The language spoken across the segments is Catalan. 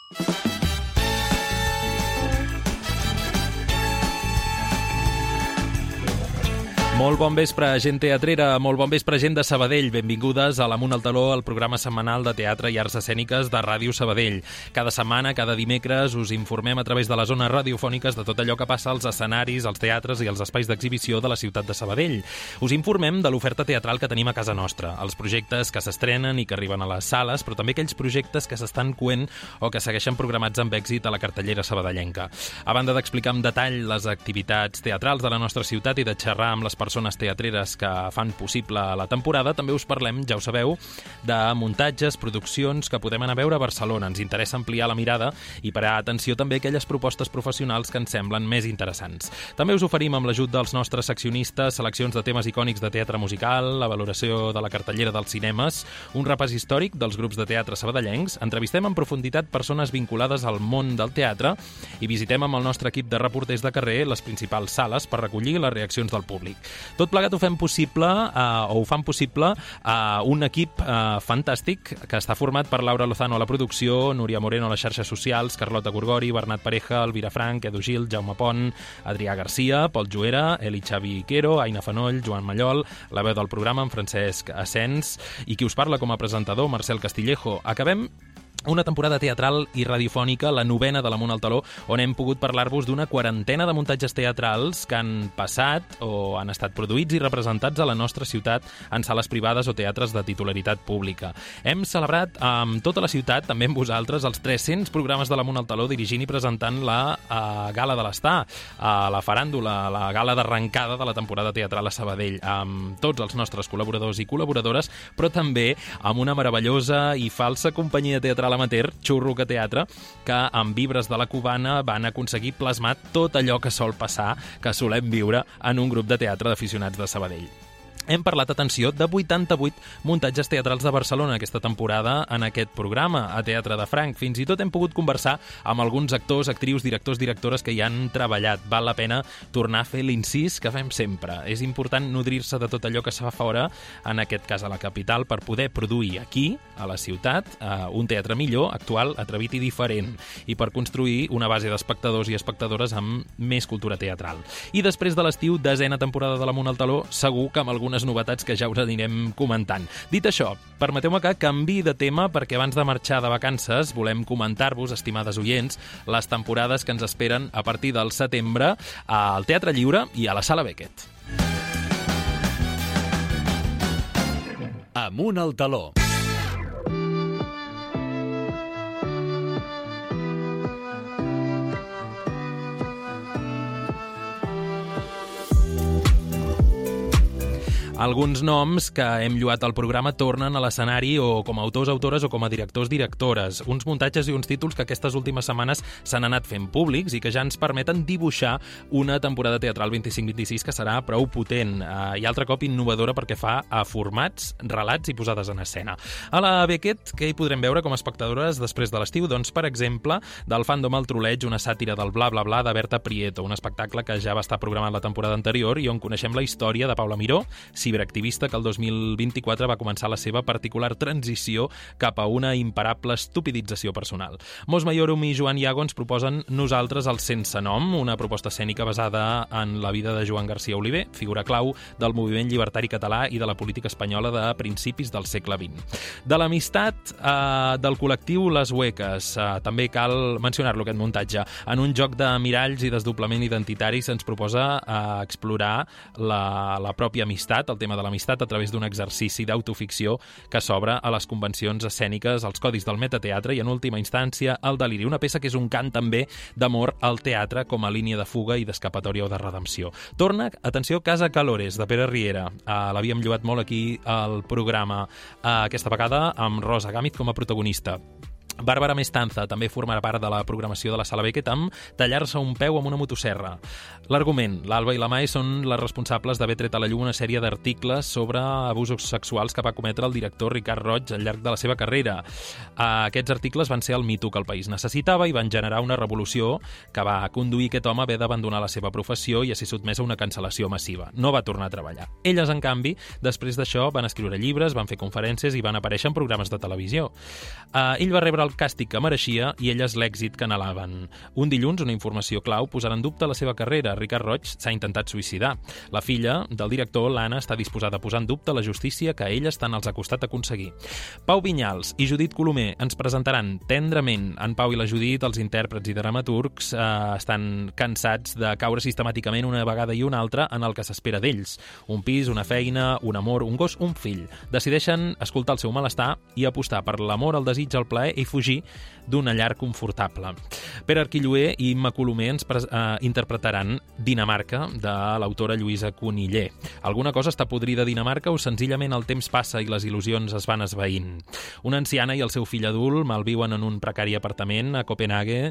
Molt bon vespre, gent teatrera, molt bon vespre, gent de Sabadell. Benvingudes a l'Amunt al Taló, el programa setmanal de teatre i arts escèniques de Ràdio Sabadell. Cada setmana, cada dimecres, us informem a través de les zones radiofòniques de tot allò que passa als escenaris, als teatres i als espais d'exhibició de la ciutat de Sabadell. Us informem de l'oferta teatral que tenim a casa nostra, els projectes que s'estrenen i que arriben a les sales, però també aquells projectes que s'estan coent o que segueixen programats amb èxit a la cartellera sabadellenca. A banda d'explicar amb detall les activitats teatrals de la nostra ciutat i de xerrar amb les persones teatreres que fan possible la temporada, també us parlem, ja ho sabeu, de muntatges, produccions que podem anar a veure a Barcelona. Ens interessa ampliar la mirada i parar atenció també a aquelles propostes professionals que ens semblen més interessants. També us oferim, amb l'ajut dels nostres seccionistes, seleccions de temes icònics de teatre musical, la valoració de la cartellera dels cinemes, un repàs històric dels grups de teatre sabadellencs, entrevistem en profunditat persones vinculades al món del teatre i visitem amb el nostre equip de reporters de carrer les principals sales per recollir les reaccions del públic. Tot plegat ho fem possible, ho fan possible un equip fantàstic que està format per Laura Lozano a la producció, Núria Moreno a les xarxes socials, Carlota Gorgori, Bernat Pareja, Elvira Frank, Edu Gil, Jaume Pont, Adrià Garcia, Pol Juera, Eli Xavi Quero, Aina Fanoll, Joan Mallol, la veu del programa en Francesc Asens i qui us parla com a presentador, Marcel Castillejo. Acabem una temporada teatral i radiofònica, la 9ª de l'Amunt al Taló, on hem pogut parlar-vos d'una quarantena de muntatges teatrals que han passat o han estat produïts i representats a la nostra ciutat en sales privades o teatres de titularitat pública. Hem celebrat amb tota la ciutat, també amb vosaltres, els 300 programes de l'Amunt al Taló dirigint i presentant la Gala de l'Estar, la faràndula, la gala d'arrencada de la temporada teatral a Sabadell, amb tots els nostres col·laboradors i col·laboradores, però també amb una meravellosa i falsa companyia teatral amateur, Xurruca Teatre, que amb Vibres de la Cubana van aconseguir plasmar tot allò que sol passar, que solem viure en un grup de teatre d'aficionats de Sabadell. Hem parlat, atenció, de 88 muntatges teatrals de Barcelona aquesta temporada en aquest programa, a Teatre de Franc. Fins i tot hem pogut conversar amb alguns actors, actrius, directors, directores que hi han treballat. Val la pena tornar a fer l'incís que fem sempre. És important nodrir-se de tot allò que se fa fora, en aquest cas a la capital, per poder produir aquí, a la ciutat, un teatre millor, actual, atrevit i diferent, i per construir una base d'espectadors i espectadores amb més cultura teatral. I després de l'estiu, 10ª temporada de l'Amunt al Taló, segur que amb algunes novetats que ja us anirem comentant. Dit això, permeteu-me que canvi de tema perquè abans de marxar de vacances volem comentar-vos, estimades oients, les temporades que ens esperen a partir del setembre al Teatre Lliure i a la Sala Beckett. Amunt al Taló. Alguns noms que hem lloat al programa tornen a l'escenari o com a autors, autores o com a directors, directores. Uns muntatges i uns títols que aquestes últimes setmanes s'han anat fent públics i que ja ens permeten dibuixar una temporada teatral 25-26 que serà prou potent i altre cop innovadora perquè fa a formats, relats i posades en escena. A la Beckett, què hi podrem veure com a espectadores després de l'estiu? Doncs, per exemple, del Fandom al Troleig, una sàtira del bla bla bla de Berta Prieto, un espectacle que ja va estar programat la temporada anterior i on coneixem la història de Paula Miró, ciberactivista que el 2024 va començar la seva particular transició cap a una imparable estupidització personal. Mos Maiorum i Joan Iago ens proposen Nosaltres el sense nom, una proposta escènica basada en la vida de Joan Garcia Oliver, figura clau del moviment llibertari català i de la política espanyola de principis del segle XX. De l'amistat del col·lectiu Les Hueques, també cal mencionar-lo aquest muntatge. En un joc de miralls i desdoblament identitari se'ns proposa explorar la pròpia amistat, el tema de l'amistat a través d'un exercici d'autoficció que s'obre a les convencions escèniques, als codis del metateatre i, en última instància, al deliri. Una peça que és un cant també d'amor al teatre com a línia de fuga i d'escapatòria o de redempció. Torna, atenció, Casa Calores, de Pere Riera. L'havíem lloat molt aquí al programa, aquesta vegada amb Rosa Gàmit com a protagonista. Bàrbara Mestanza també formarà part de la programació de la Sala Beckett amb Tallar-se un peu amb una motosserra. L'argument: l'Alba i la Mai són les responsables d'haver tret a la llum una sèrie d'articles sobre abusos sexuals que va cometre el director Ricard Roig al llarg de la seva carrera. Aquests articles van ser el Me Too que el país necessitava i van generar una revolució que va conduir aquest home a haver d'abandonar la seva professió i a ser sotmès a una cancel·lació massiva. No va tornar a treballar. Elles, en canvi, després d'això van escriure llibres, van fer conferències i van aparèixer en programes de televisió. Ell va rebre rebre el càstig que mereixia i elles l'èxit que anhelaven. Un dilluns, una informació clau posarà en dubte la seva carrera. Ricard Roig s'ha intentat suïcidar. La filla del director, l'Anna, està disposada a posar en dubte la justícia que elles tant els ha costat aconseguir. Pau Vinyals i Judit Colomer ens presentaran tendrament. En Pau i la Judit, els intèrprets i dramaturgs, estan cansats de caure sistemàticament una vegada i una altra en el que s'espera d'ells. Un pis, una feina, un amor, un gos, un fill. Decideixen escoltar el seu malestar i apostar per l'amor, el desig, el plaer i fugir d'una llar confortable. Pere Arquilloé i Imma Colomer ens interpretaran Dinamarca, de l'autora Lluïsa Coniller. Alguna cosa està podrida a Dinamarca o senzillament el temps passa i les il·lusions es van esvaint? Una anciana i el seu fill adult malviuen en un precari apartament a Copenhague.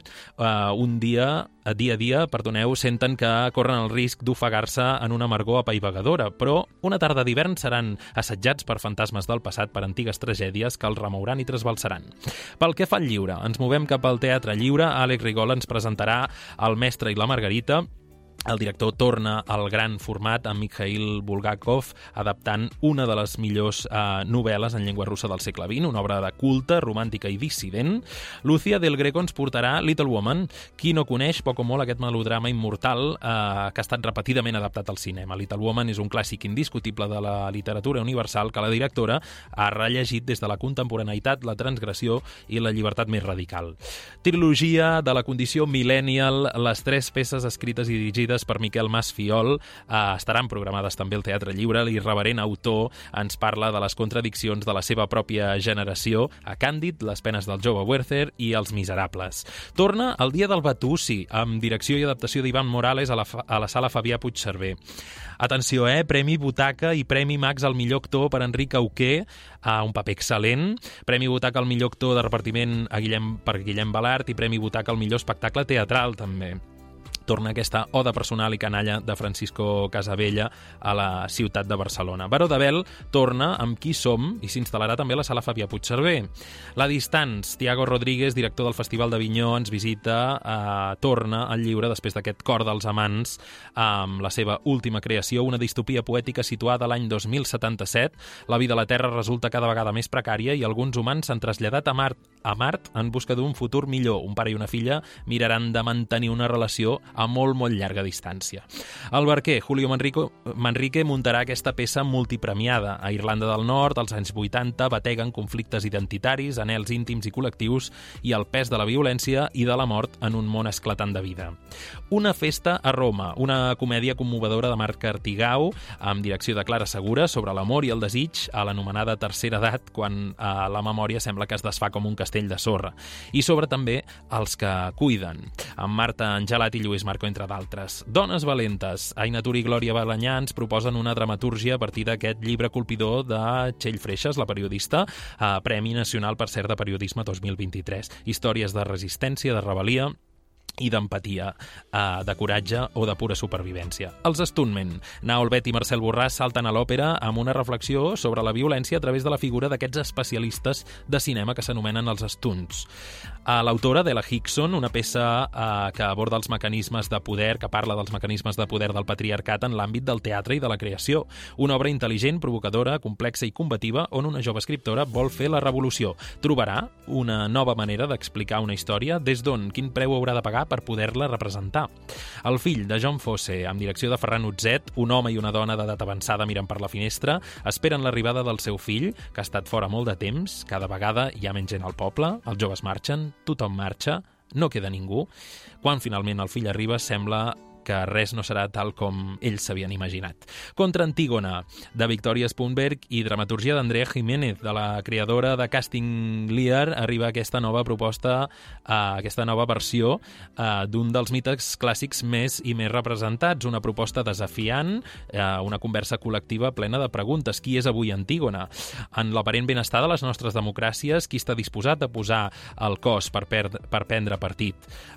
Dia a dia, senten que corren el risc d'ofegar-se en una amargor apaivagadora, però una tarda d'hivern seran assetjats per fantasmes del passat, per antigues tragèdies que els remouran i trasbalsaran. Pel que fa al lliure, ens movem cap al Teatre Lliure. Àlex Rigol ens presentarà El mestre i la Margarita. El director torna al gran format amb Mikhail Bulgakov, adaptant una de les millors novel·les en llengua russa del segle XX, una obra de culte, romàntica i dissident. Lucía del Greco ens portarà Little Woman. Qui no coneix, poc o molt, aquest melodrama immortal que ha estat repetidament adaptat al cinema. Little Woman és un clàssic indiscutible de la literatura universal que la directora ha rellegit des de la contemporaneïtat, la transgressió i la llibertat més radical. Trilogia de la condició millennial, les 3 peces escrites i dirigides per Miquel Masfiol estaran programades també al Teatre Lliure. L'irreverent autor ens parla de les contradiccions de la seva pròpia generació a Càndid, les penes del jove Werther i Els miserables. Torna el Dia del Batusi, amb direcció i adaptació d'Ivan Morales a la sala Fabià Puigcerver. Atenció, Premi Butaca i Premi Max al millor actor per Enric Auqué, un paper excel·lent. Premi Butaca al millor actor de repartiment per Guillem Balart i Premi Butaca al millor espectacle teatral, també. Torna aquesta oda personal i canalla de Francisco Casabella a la ciutat de Barcelona. Baró de Bel torna amb Qui som i s'instal·larà també a la sala Fabià Puigcerver. La Distance, Tiago Rodríguez, director del Festival d'Avinyó, ens visita, torna al lliure després d'aquest Cor dels amants, amb la seva última creació, una distopia poètica situada a l'any 2077. La vida a la Terra resulta cada vegada més precària i alguns humans s'han traslladat a Mart en busca d'un futur millor. Un pare i una filla miraran de mantenir una relació a molt, molt llarga distància. El barquer, Julio Manrique, muntarà aquesta peça multipremiada. A Irlanda del Nord, als anys 80, bateguen conflictes identitaris, anhels íntims i col·lectius i el pes de la violència i de la mort en un món esclatant de vida. Una festa a Roma, una comèdia commovedora de Marc Artigau, amb direcció de Clara Segura, sobre l'amor i el desig a l'anomenada tercera edat, quan la memòria sembla que es desfà com un castell de sorra. I sobre també els que cuiden, amb Marta Angelat i Lluís Marco, entre d'altres. Dones valentes. Aina Tura i Glòria Balanyà ens proposen una dramatúrgia a partir d'aquest llibre colpidor de Txell Freixas, la periodista, Premi Nacional, per cert, de Periodisme 2023. Històries de resistència, de rebel·lia i d'empatia, de coratge o de pura supervivència. Els Stuntmen. Naol Bet i Marcel Borràs salten a l'òpera amb una reflexió sobre la violència a través de la figura d'aquests especialistes de cinema que s'anomenen els stunts. L'autora, Della Hickson, una peça que aborda els mecanismes de poder, que parla dels mecanismes de poder del patriarcat en l'àmbit del teatre i de la creació. Una obra intel·ligent, provocadora, complexa i combativa, on una jove escriptora vol fer la revolució. Trobarà una nova manera d'explicar una història, des d'on, quin preu haurà de pagar per poder-la representar. El fill, de John Fosse, amb direcció de Ferran Utzet, un home i una dona d'edat avançada miren per la finestra, esperen l'arribada del seu fill, que ha estat fora molt de temps, cada vegada hi ha menys gent al poble, els joves marxen, tothom marxa, no queda ningú. Quan finalment el fill arriba, sembla que res no serà tal com ells s'havien imaginat. Contra Antígona, de Victoria Spunberg i dramaturgia d'Andrea Jiménez, de la creadora de Casting Lear, arriba aquesta nova proposta, aquesta nova versió d'un dels mites clàssics més i més representats, una proposta desafiant, una conversa col·lectiva plena de preguntes. Qui és avui Antígona? En l'aparent benestar de les nostres democràcies, qui està disposat a posar el cos per prendre partit?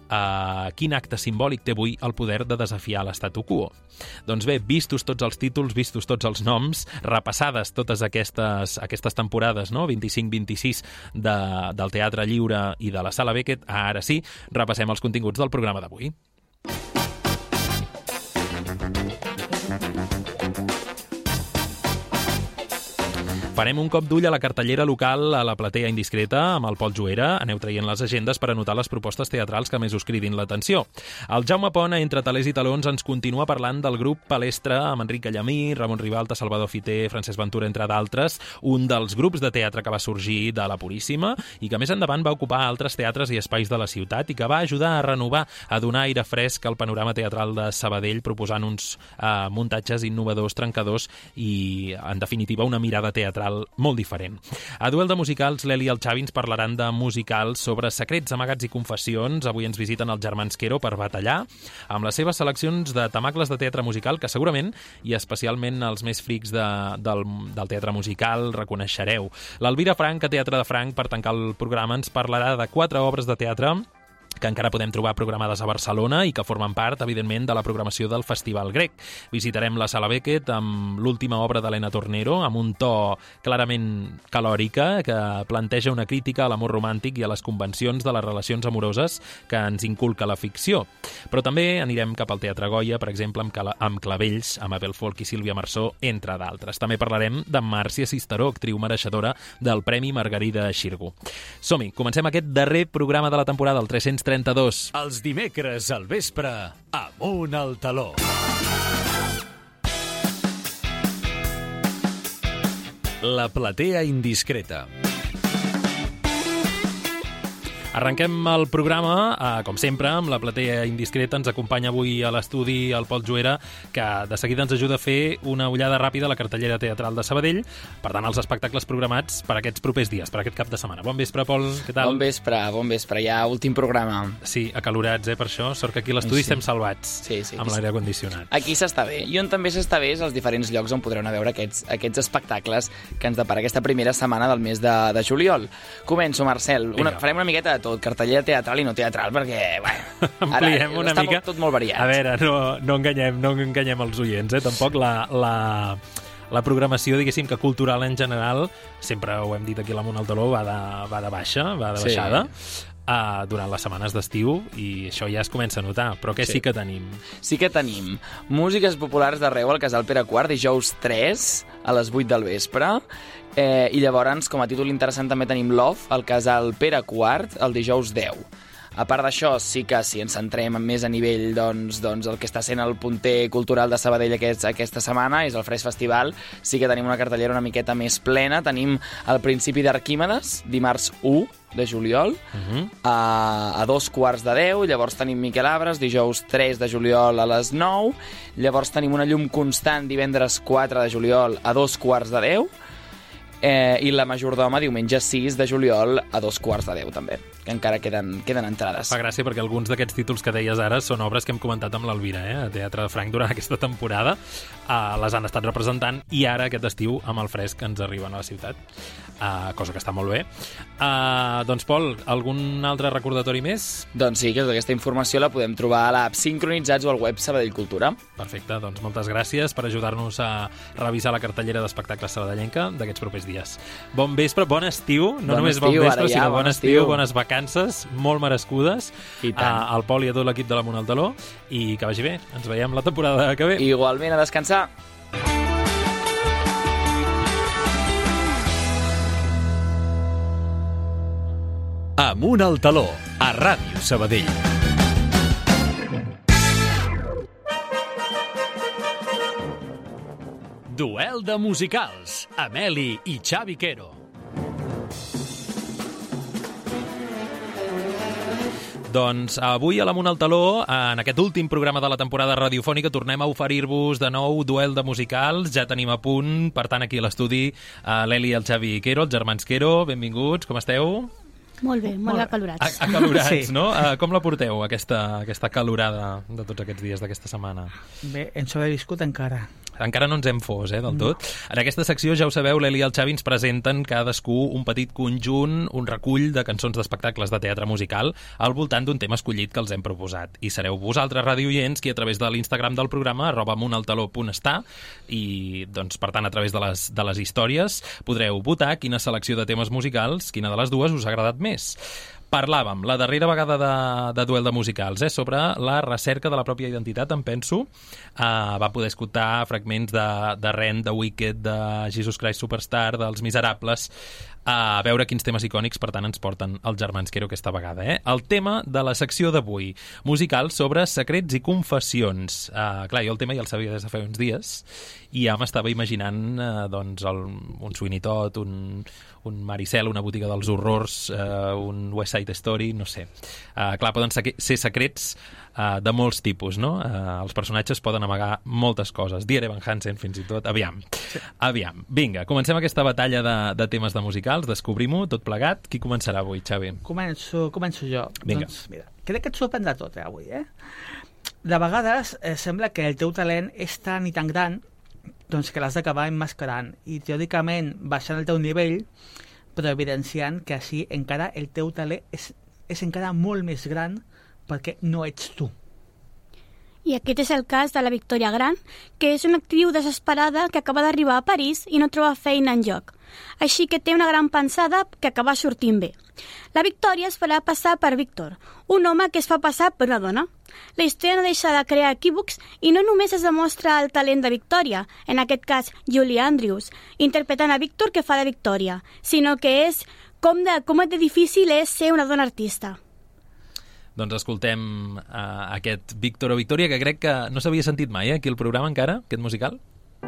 Quin acte simbòlic té avui el poder de desafiar l'statu quo? Doncs bé, vistos tots els títols, vistos tots els noms, repassades totes aquestes temporades, no? 25-26 del Teatre Lliure i de la Sala Beckett, ara sí, repassem els continguts del programa d'avui. Farem un cop d'ull a la cartellera local a la Platea Indiscreta amb el Pol Juera. Aneu traient les agendes per anotar les propostes teatrals que més us cridin l'atenció. El Jaume Pont, entre talers i talons, ens continua parlant del grup Palestra amb Enric Gallamí, Ramon Ribalta, Salvador Fiter, Francesc Ventura, entre d'altres, un dels grups de teatre que va sorgir de la Puríssima i que més endavant va ocupar altres teatres i espais de la ciutat i que va ajudar a renovar, a donar aire fresc al panorama teatral de Sabadell, proposant uns muntatges innovadors, trencadors i, en definitiva, una mirada teatral molt diferent. A Duel de Musicals, l'Eli i el Xavi ens parlaran de musicals sobre secrets, amagats i confessions. Avui ens visiten els germans Quero per batallar amb les seves seleccions de temacles de teatre musical que segurament, i especialment els més frics del teatre musical, reconeixereu. L'Elvira Frank, a Teatre de Frank, per tancar el programa, ens parlarà de 4 obres de teatre que encara podem trobar programades a Barcelona i que formen part, evidentment, de la programació del Festival Grec. Visitarem la Sala Beckett amb l'última obra d'Helena Tornero, amb un to clarament calòrica que planteja una crítica a l'amor romàntic i a les convencions de les relacions amoroses que ens inculca la ficció. Però també anirem cap al Teatre Goya, per exemple, amb Clavells, amb Abel Folk i Sílvia Marsó, entre d'altres. També parlarem de Màrcia Cisteró, actriu mereixedora del Premi Margarida Xirgu. Som-hi, comencem aquest darrer programa de la temporada, el 332. Els dimecres al vespre, Amunt al Taló. La Platea Indiscreta. Arrenquem el programa, com sempre, amb la Platea Indiscreta. Ens acompanya avui a l'estudi el Pol Juera, que de seguida ens ajuda a fer una ullada ràpida a la cartellera teatral de Sabadell, per tant, els espectacles programats per aquests propers dies, per aquest cap de setmana. Bon vespre, Pol, què tal? Bon vespre, ja últim programa. Sí, acalorats, per això. Sort que aquí a l'estudi estem salvats, amb l'aire condicionat. Aquí s'està bé. I on també s'està bé és als diferents llocs on podreu anar a veure aquests espectacles que ens depara aquesta primera setmana del mes de juliol. Començo, Marcel. Farem una miqueta de tot, cartellera teatral i no teatral, perquè, bueno, ampliem una mica. Tot molt variat. A veure, no enganyem els oients, Tampoc la programació, diguéssim, que cultural en general, sempre ho hem dit aquí a l'Amunt al Taló, va de baixada. Durant les setmanes d'estiu, i això ja es comença a notar. Però què sí que tenim? Sí que tenim músiques populars d'arreu al Casal Pere IV, dijous 3 a les 8 del vespre, i llavors, com a títol interessant, també tenim Love al Casal Pere IV el dijous 10. A part d'això, sí que si ens centrem més a nivell, doncs el que està sent el punter cultural de Sabadell aquesta setmana és el Fresc Festival. Sí que tenim una cartellera una miqueta més plena. Tenim el principi d'Arquímedes, dimarts 1 de juliol, a 2:15. Llavors tenim Miquel Abres, dijous 3 de juliol a les 9. Llavors tenim una llum constant divendres 4 de juliol a 2:15. I la Majordoma diumenge 6 de juliol a 2:15 també, que encara queden entrades. Fa gràcia perquè alguns d'aquests títols que deies ara són obres que hem comentat amb l'Elvira, a Teatre de Frank durant aquesta temporada. Les han estat representant i ara aquest estiu amb el Fresc ens arriben a la ciutat, cosa que està molt bé. Doncs, Pol, algun altre recordatori més? Doncs sí, que aquesta informació la podem trobar a l'app Sincronitzats o al web Sabadell Cultura. Perfecte, doncs moltes gràcies per ajudar-nos a revisar la cartellera d'espectacles sabadellenca d'aquests propers dies. Bon vespre, bon estiu, no només bon vespre, sinó bon estiu, bones vacances, molt merescudes, al Pol i a tot l'equip de l'Amunt al Taló, i que vagi bé. Ens veiem la temporada que ve. Igualment, a descansar. Amunt al Taló, a Ràdio Sabadell. Duel de musicals, amb Eli i Xavi Quero. Doncs avui a l'Amunt al Taló, en aquest últim programa de la temporada radiofònica, tornem a oferir-vos de nou Duel de musicals. Ja tenim a punt, per tant, aquí a l'estudi, l'Eli i el Xavi Quero, els germans Quero. Benvinguts, com esteu? Molt bé, molt acalorats. Acalorats, sí. No? Com la porteu, aquesta calorada de tots aquests dies d'aquesta setmana? Bé, hem sobreviscut encara. Encara no ens hem fos, del tot. En aquesta secció, ja ho sabeu, l'Eli i el Xavi ens presenten cadascú un petit conjunt, un recull de cançons d'espectacles de teatre musical al voltant d'un tema escollit que els hem proposat. I sereu vosaltres, radioients, qui a través de l'Instagram del programa, @amuntaltaló.està, i, doncs, per tant, a través de les històries, podreu votar quina selecció de temes musicals, quina de les dues us ha agradat més. Parlàvem la darrera vegada de Duel de Musicals sobre la recerca de la pròpia identitat, em penso. Va poder escoltar fragments de Rent, de Wicked, de Jesus Christ Superstar, dels Miserables, a veure quins temes icònics, per tant, ens porten els germans Quero aquesta vegada. El tema de la secció d'avui, musical sobre secrets i confessions. Clar, jo el tema ja el sabia des de fa uns dies i ja m'estava imaginant un Sweeney Todd, un Maricel, una botiga dels horrors, un West Side Story, no sé. Clar, poden ser secrets de molts tipus, no? Els personatges poden amagar moltes coses. Dear Evan Hansen, fins i tot. Aviam. Vinga, comencem aquesta batalla de temes de musicals, descobrim-ho tot plegat. Qui començarà avui, Xavi? Començo jo. Vinga. Doncs, mira, crec que et sorprendrà tot, avui, De vegades sembla que el teu talent és tan i tan gran doncs que l'has d'acabar emmascarant i teòricament baixant el teu nivell, però evidenciant que així encara el teu talent és encara molt més gran perquè no ets tu. I aquest és el cas de la Victoria Gran, que és una actriu desesperada que acaba d'arribar a París i no troba feina enlloc. Així que té una gran pensada que acaba sortint bé. La Victòria es farà passar per Víctor, un home que es fa passar per una dona. La història no deixa de crear equívocs i no només es demostra el talent de Victòria, en aquest cas Julie Andrews, interpretant a Víctor que fa de Victòria, sinó que és com de difícil és ser una dona artista. Doncs escoltem aquest Víctor o Victòria, que crec que no s'havia sentit mai aquí al programa encara, aquest musical.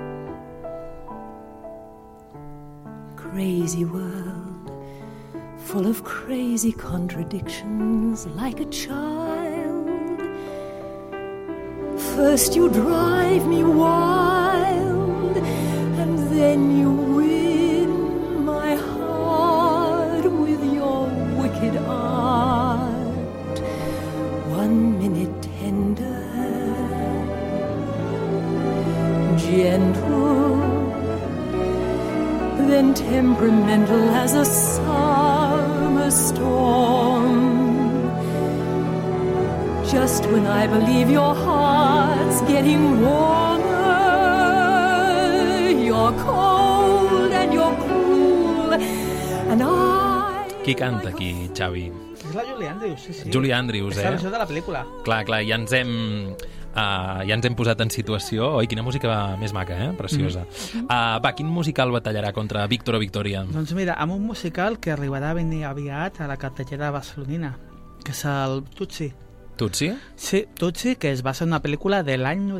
Crazy world, full of crazy contradictions, like a child. First you drive me wild, and then you win my heart with your wicked art. 1 minute tender, gentle, then temperamental as a summer storm. Just when I believe your heart's getting warmer, you're cold and you're cruel, and Qui canta aquí, Xavi? És la Julie Andrews, sí. Julie Andrews, És la versió de la pel·lícula. Clar, ja ens hem posat en situació. Oi, quina música més maca, preciosa. Quin musical batallarà contra Víctor o Victòria? Doncs mira, amb un musical que arribarà ben aviat a la cartellera barcelonina, que és el Tutsi. Tutsi? Sí, Tutsi, que es basa en una pel·lícula del l'any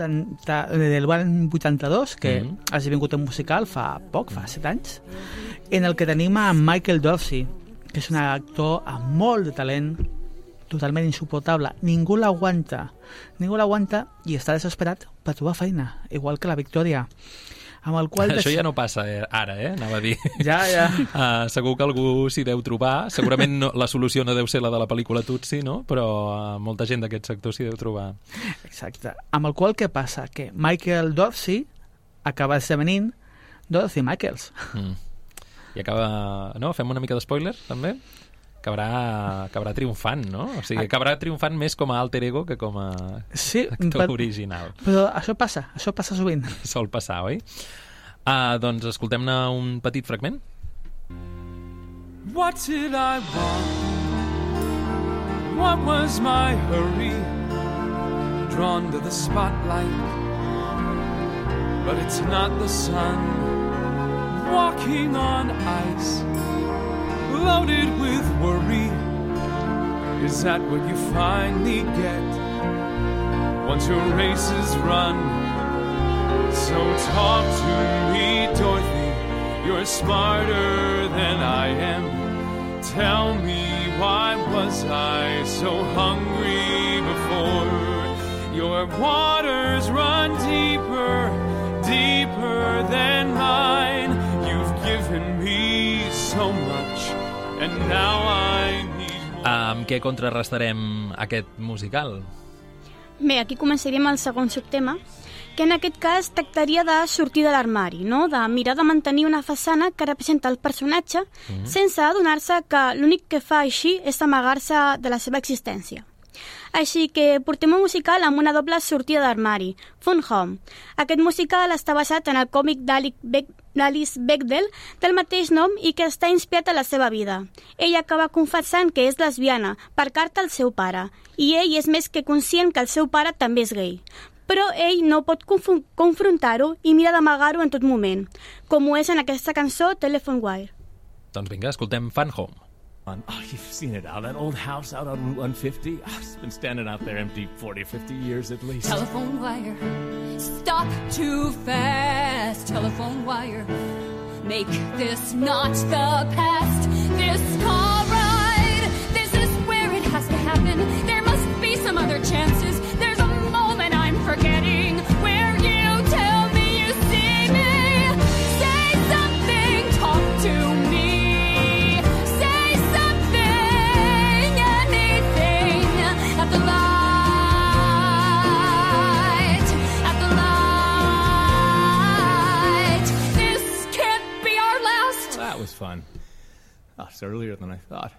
82, que ha esdevingut un musical fa 7 anys, en el que tenim a Michael Dorsey, que és un actor amb molt de talent, totalment insuportable. Ningú l'aguanta i està desesperat per trobar feina, igual que la Victòria. Amb el qual Això ja no passa ara, anava a dir. Ja. Segur que algú s'hi deu trobar. Segurament no, la solució no deu ser la de la pel·lícula Tutsi, no? Però molta gent d'aquest sector s'hi deu trobar. Exacte. Amb el qual què passa? Que Michael Dorsey acaba esdevenint Dorothy Michaels. I acaba... No? Fem una mica de spoiler, també? Acabarà triomfant, no? O sigui, acabarà triomfant més com a alter ego que com a actor original. Però això passa sovint. Sol passar, oi? Doncs escoltem-ne un petit fragment. What did I want? What was my hurry? Drawn to the spotlight, but it's not the sun. Walking on ice, loaded with worry. Is that what you finally get once your race is run? So talk to me, Dorothy. You're smarter than I am. Tell me, why was I so hungry before? Your waters run deeper, deeper than mine. You've given me so much, and now I need more. Amb què contrarrestarem aquest musical? Bé, aquí començaríem el segon subtema, que en aquest cas tractaria de sortir de l'armari, no? De mirar de mantenir una façana que representa el personatge sense adonar-se que l'únic que fa així és amagar-se de la seva existència. Així que portem un musical amb una doble sortida d'armari, Fun Home. Aquest musical està basat en el còmic d'Alice Bechdel del mateix nom i que està inspirat a la seva vida. Ella acaba confessant que és lesbiana per carta al seu pare i ell és més que conscient que el seu pare també és gay. Però ell no pot confrontar-ho i mira d'amagar-ho en tot moment, com ho és en aquesta cançó Telephone Wire. Doncs vinga, escoltem Fun Home. Oh, you've seen it out. That old house out on Route 150. Oh, it's been standing out there empty 40 or 50 years at least. Telephone wire, stop too fast. Telephone wire, make this not the past. This car ride, this is where it has to happen. There must be some other chances. There's a moment I'm forgetting where you tell me you see me. Say something, talk to me. Fun. Oh, it's earlier than I thought.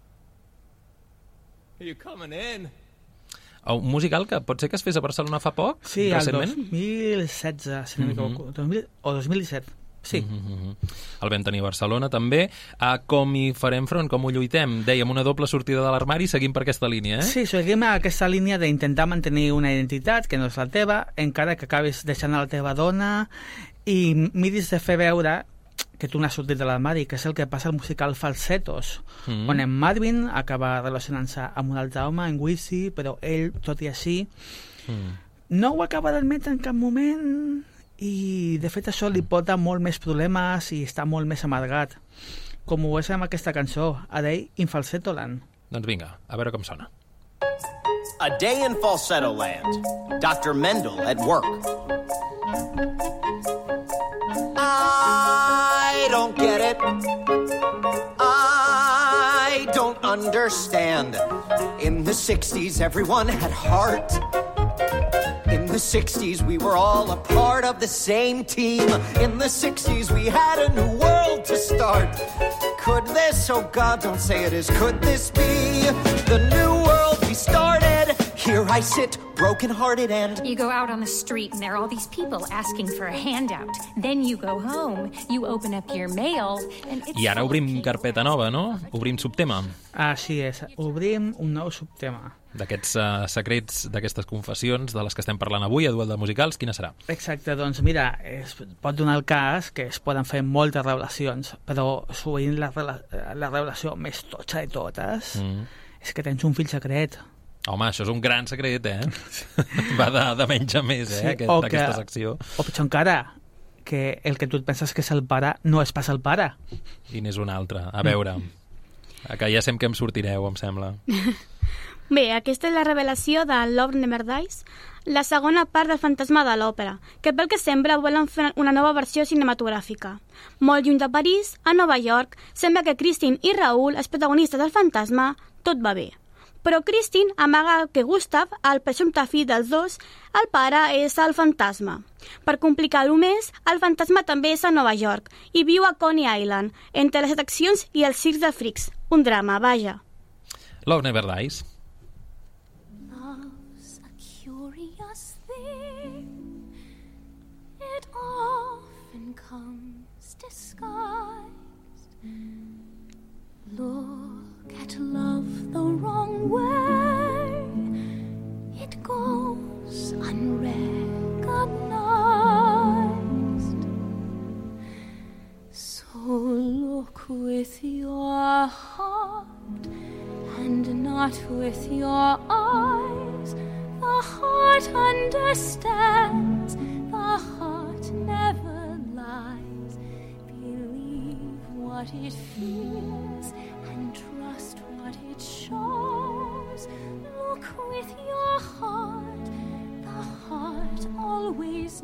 Are you coming in? Un musical que pot ser que es fes a Barcelona fa poc, sí, recentment? Sí, el 2016, si no m'equivoco. O 2017. Sí. El vam tenir a Barcelona, també. Com hi farem front, com ho lluitem? Dèiem, una doble sortida de l'armari, seguim per aquesta línia, eh? Sí, seguim aquesta línia d'intentar mantenir una identitat que no és la teva, encara que acabis deixant la teva dona i miris de fer veure que tu n'has sortit de l'armari, que és el que passa al musical Falsetos, on en Marvin acaba relacionant-se amb un altre home, en Wizzy, però ell, tot i així, no ho acaba d'admetre en cap moment i, de fet, això li porta molt més problemes i està molt més amargat, com ho és amb aquesta cançó, A Day in Falsetto Land. Doncs vinga, a veure com sona. A Day in Falsetto Land. Dr. Mendel at work. I don't get it. I don't understand. In the 60s, everyone had heart. In the 60s, we were all a part of the same team. In the 60s, we had a new world to start. Could this, oh God, don't say it is, could this be the new world we started? Here I sit, broken-hearted and... You go out on the street and there are all these people asking for a handout. Then you go home, you open up your mail and it's... I ara obrim carpeta nova, no? Obrim subtema. Així és, obrim un nou subtema. D'aquests secrets, d'aquestes confessions de les que estem parlant avui a Duel de Musicals, quina serà? Exacte, doncs mira, es pot donar el cas que es poden fer moltes revelacions, però sovint la revelació més totxa de totes és que tens un fill secret. Home, això és un gran secret, eh? Va de menys a més, eh, sí, aquesta secció. O pitjor encara, que el que tu et penses que és el pare no és pas el pare. I n'és un altre. A veure, que ja sempre que em sortireu, em sembla. Bé, aquesta és la revelació de Love Never Dies, la segona part del Fantasma de l'òpera, que pel que sembla volen fer una nova versió cinematogràfica. Molt lluny de París, a Nova York, sembla que Christine i Raúl, els protagonistes del fantasma, tot va bé. Però Christine amaga que Gustav, el presumpte fill dels dos, el pare és el fantasma. Per complicar-ho més, el fantasma també és a Nova York i viu a Coney Island, entre les atraccions i els circs de frics. Un drama, vaja. Love Never Dies. Love's a curious thing. It often comes disguised. Look at love the wrong way, it goes unrecognized. So look with your heart and not with your eyes. The heart understands, the heart never lies. Believe what it feels and trust what it shows. Look with your heart, the heart always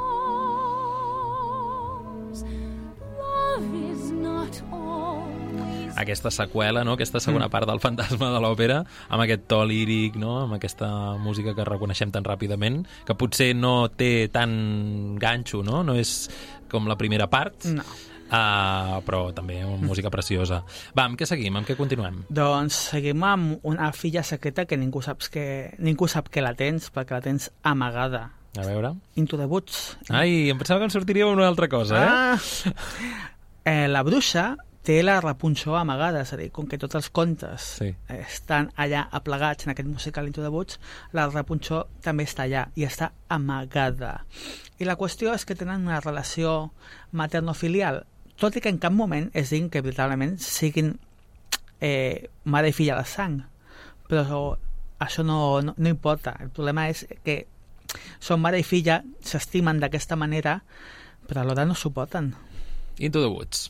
knows. Love is not always... Aquesta seqüela, no? Aquesta segona part del Fantasma de l'òpera, amb aquest to líric, no? Amb aquesta música que reconeixem tan ràpidament, que potser no té tant ganxo, no? No és com la primera part. No. però també música preciosa. Va, amb què seguim? Amb què continuem? Doncs seguim amb una filla secreta que ningú sap que la tens, perquè la tens amagada. A veure... Into the Woods. Ai, em pensava que em sortiria una altra cosa, La bruixa té la Rapunzel amagada, és a dir, com que tots els contes estan allà aplegats en aquest musical Into the Woods, la Rapunzel també està allà i està amagada. I la qüestió és que tenen una relació materno-filial, tot i que en cap moment es diguin que veritablement siguin mare i filla de sang, però això no importa. El problema és que són mare i filla, s'estimen d'aquesta manera, però alhora no suporten. Into the Woods.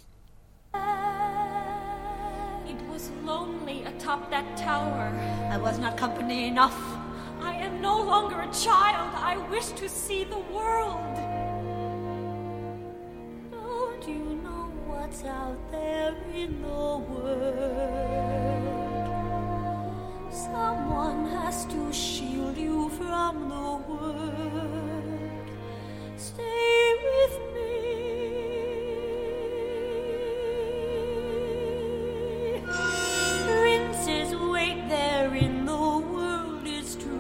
Atop that tower, I was not company enough. I am no longer a child. I wish to see the world. Don't you know what's out there in the world? Someone has to shield you from the world. Stay with me. Princes wait there in the world is true.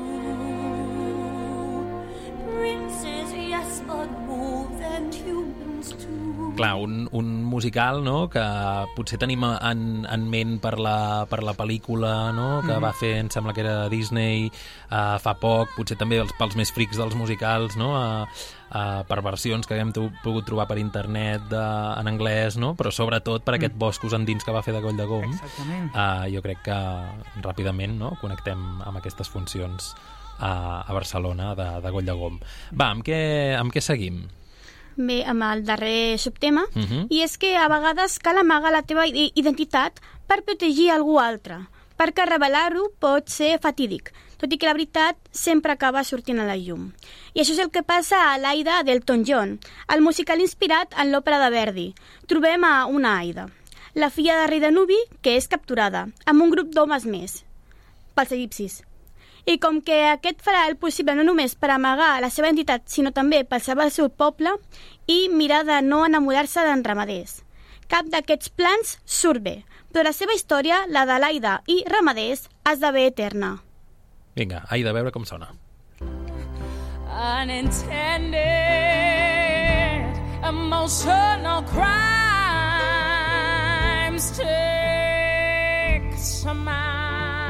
Princes, yes, but wolves and humans too. Clar, un musical, no?, que potser tenim en ment per la pel·lícula, no?, que va fer, em sembla que era Disney fa poc, potser també pels més frics dels musicals, no?, per versions que hem pogut trobar per internet en anglès, no?, però sobretot per aquest Boscos endins que va fer de Coll de Gom. Exactament. Jo crec que ràpidament, no?, connectem amb aquestes funcions a Barcelona de Coll de Gom. Va, amb què seguim? Bé, amb el darrer subtema, i és que a vegades cal amagar la teva identitat per protegir algú altre, perquè revelar-ho pot ser fatídic, tot i que la veritat sempre acaba sortint a la llum. I això és el que passa a l'Aida d'Elton John, el musical inspirat en l'òpera de Verdi. Trobem a una Aida, la filla del rei de Nubi, que és capturada, amb un grup d'homes més, pels egipcis. I com que aquest farà el possible no només per amagar la seva identitat, sinó també per salvar el seu poble i mirar de no enamorar-se d'en ramaders. Cap d'aquests plans surt bé, però la seva història, la de l'Aida i ramaders, esdevé eterna. Vinga, Aida, a veure com sona. Unintended emotional crimes take some out.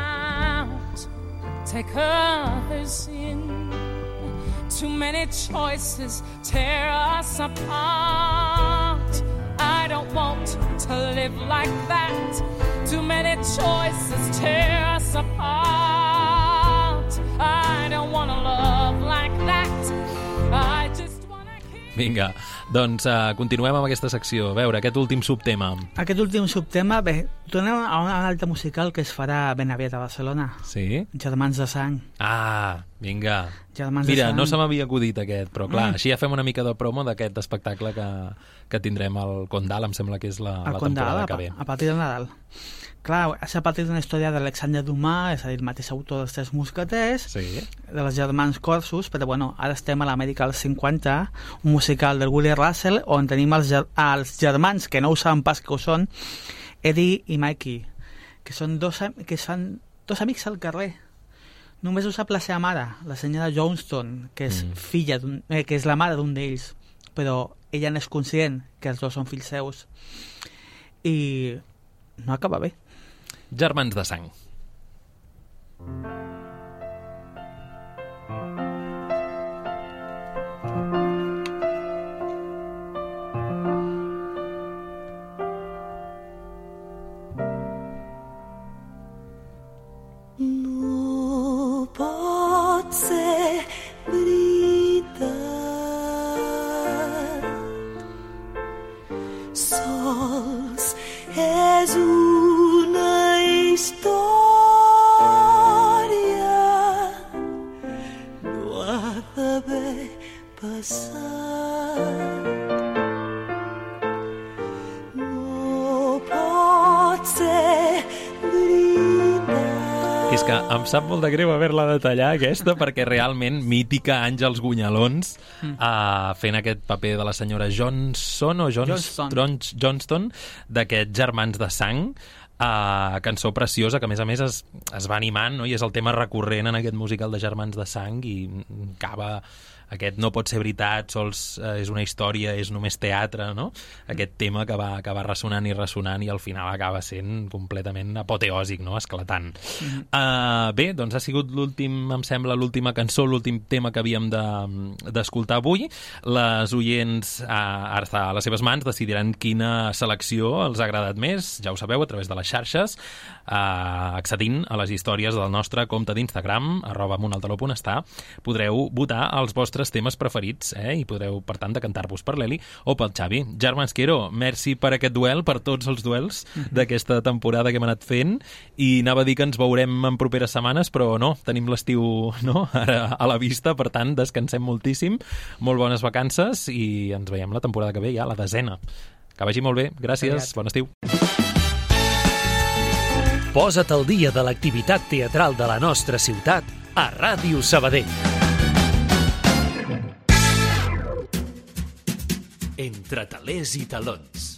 Take others in. Too many choices tear us apart. I don't want to live like that. Too many choices tear us apart. I don't want to love like that. I just want to keep... Vinga, doncs continuem amb aquesta secció. A veure, aquest últim subtema. Aquest últim subtema, bé, tornem a un altre musical que es farà ben aviat a Barcelona. Sí? Germans de sang. Ah, vinga. Germans de Mira, sang. no se m'havia acudit aquest, però clar, així ja fem una mica de promo d'aquest espectacle que tindrem al Condal, em sembla que és la temporada que ve. A partir de Nadal. Clar, és a partir d'una història d'Alexandre Dumas, és a dir, el mateix autor dels Tres Mosqueters, de les germans Corsos, però bueno, ara estem a l'Amèrica dels 50, un musical del Willie Russell, on tenim els germans, que no ho saben pas que ho són, Eddie i Mikey, que són dos amics al carrer. Només ho sap la seva mare, la senyora Johnston, que és que és la mare d'un d'ells, però ella n'és conscient que els dos són fills seus. I no acaba bé. Germans de sang. No pot ser veritat. Sols és una història, no ha d'haver passat. No pot ser veritat. És que em sap molt de greu haver-la de tallar, aquesta, perquè realment mítica Àngels Gunyalons fent aquest paper de la senyora Johnston d'aquests Germans de sang, cançó preciosa que a més es va animant, no? I és el tema recurrent en aquest musical de Germans de sang i acaba aquest no pot ser veritat, sols és una història, és només teatre, no? Aquest tema que va ressonant i al final acaba sent completament apoteòsic, no? Esclatant. Bé, doncs ha sigut em sembla l'última cançó, l'últim tema que havíem d'escoltar avui. Les oients ara està a les seves mans, decidiran quina selecció els ha agradat més, ja ho sabeu, a través de les xarxes, accedint a les històries del nostre compte d'Instagram, @amunaltaló.està, podreu votar els vostres temes preferits, i podreu, per tant, decantar-vos per l'Eli o pel Xavi. Germans Quero, merci per aquest duel, per tots els duels d'aquesta temporada que hem anat fent, i anava a dir que ens veurem en properes setmanes, però no, tenim l'estiu, no?, ara a la vista, per tant, descansem moltíssim, molt bones vacances i ens veiem la temporada que ve, ja, la 10ª. Que vagi molt bé, gràcies, bon estiu. Posa't al dia de l'activitat teatral de la nostra ciutat a Ràdio Sabadell. Entre talers i talons.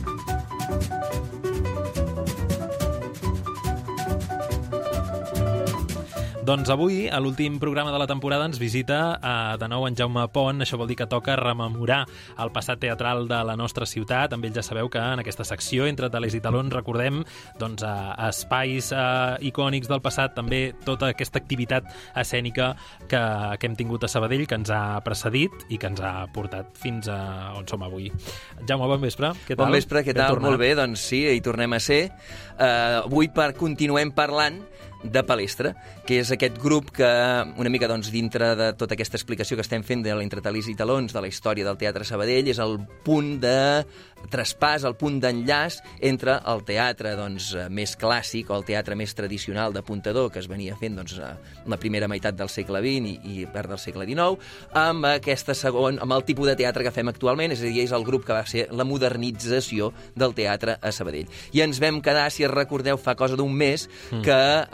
Doncs avui, a l'últim programa de la temporada, ens visita de nou en Jaume Pont. Això vol dir que toca rememorar el passat teatral de la nostra ciutat. Amb ell ja sabeu que en aquesta secció, Entre talers i talons, recordem doncs, espais icònics del passat, també tota aquesta activitat escènica que hem tingut a Sabadell, que ens ha precedit i que ens ha portat fins a on som avui. Jaume, bon vespre. Què tal? Bon vespre, què tal? Molt bé, doncs sí, hi tornem a ser. Avui continuem parlant de Palestra, que és aquest grup que una mica doncs, dintre de tota aquesta explicació que estem fent de l'Entre talers i talons, de la història del Teatre Sabadell, és el punt de traspàs, el punt d'enllaç entre el teatre doncs, més clàssic o el teatre més tradicional d'apuntador que es venia fent doncs, la primera meitat del segle XX i part del segle XIX, amb amb el tipus de teatre que fem actualment, és a dir, és el grup que va ser la modernització del teatre a Sabadell. I ens vam quedar, si es recordeu, fa cosa d'un mes, que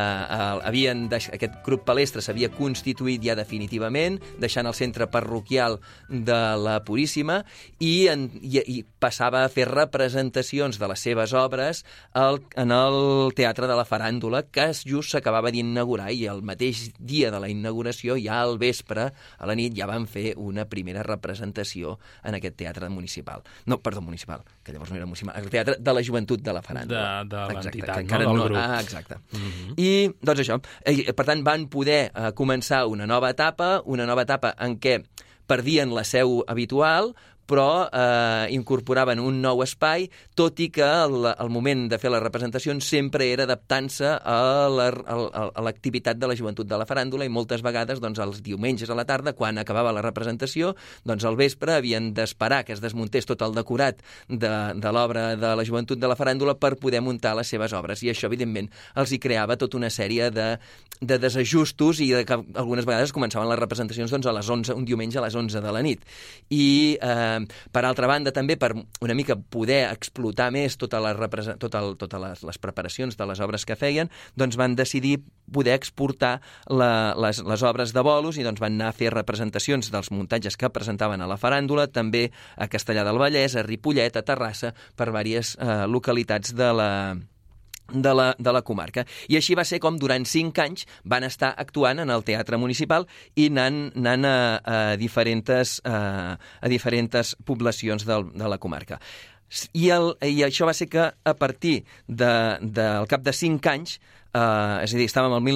aquest grup Palestra s'havia constituït ja definitivament, deixant el centre parroquial de la Puríssima i passava a fer representacions de les seves obres en el Teatre de la Faràndula, que just s'acabava d'inaugurar, i el mateix dia de la inauguració, ja al vespre, a la nit, ja van fer una primera representació en aquest teatre municipal. No, perdó, municipal, que llavors no era municipal, el Teatre de la Joventut de la Faràndula. De l'entitat, no? Del grup. Exacte. I, doncs això, per tant, van poder començar una nova etapa en què perdien la seu habitual, però incorporaven un nou espai, tot i que el moment de fer les representacions sempre era adaptant-se a l'activitat de la Joventut de la Faràndula, i moltes vegades doncs, els diumenges a la tarda, quan acabava la representació, doncs al vespre havien d'esperar que es desmuntés tot el decorat de l'obra de la Joventut de la Faràndula per poder muntar les seves obres, i això evidentment els hi creava tota una sèrie de desajustos, i que algunes vegades començaven les representacions doncs, a les 11, un diumenge a les 11 de la nit. I per altra banda, també per una mica poder explotar més totes les preparacions de les obres que feien, doncs van decidir poder exportar les obres de bolos, i doncs van anar a fer representacions dels muntatges que presentaven a la Faràndula, també a Castellar del Vallès, a Ripollet, a Terrassa, per diverses localitats de la comarca. I així va ser com durant 5 anys van estar actuant en el Teatre Municipal i anant a diferents poblacions de la comarca. I això va ser que a partir del cap de 5 anys, és a dir, estàvem al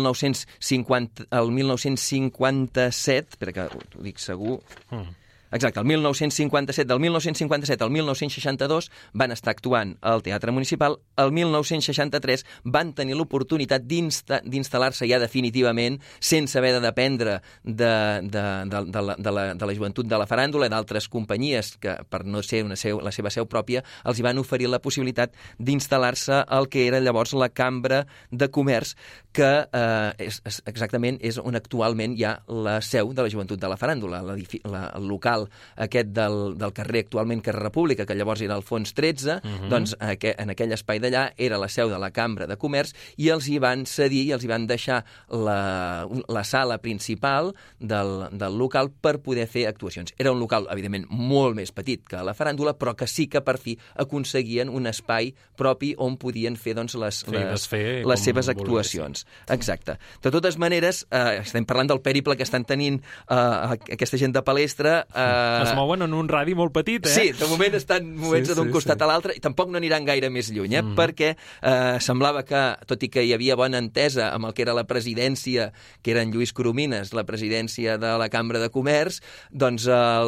1957, espera que ho dic segur... Exacte, del 1957 al 1962 van estar actuant al Teatre Municipal. El 1963 van tenir l'oportunitat d'instal·lar-se ja definitivament, sense haver de dependre de la Joventut de la Faràndula i d'altres companyies que, per no ser la seva seu pròpia, els hi van oferir la possibilitat d'instal·lar-se al que era llavors la Cambra de Comerç, que exactament és on actualment hi ha la seu de la Joventut de la Faràndula, el local comercial aquest del carrer actualment Carrer República, que llavors era Alfons 13, doncs en aquell espai d'allà era la seu de la Cambra de Comerç i els hi van cedir i els hi van deixar la sala principal del local per poder fer actuacions. Era un local, evidentment, molt més petit que la faràndula, però que sí que per fi aconseguien un espai propi on podien fer doncs, les seves actuacions. Exacte. De totes maneres, estem parlant del pèriple que estan tenint aquesta gent de Palestra. Es mouen en un radi molt petit, Sí, de moment estan movent-se d'un costat a l'altre i tampoc no aniran gaire més lluny, perquè semblava que, tot i que hi havia bona entesa amb el que era la presidència, que era en Lluís Coromines, la presidència de la Cambra de Comerç, doncs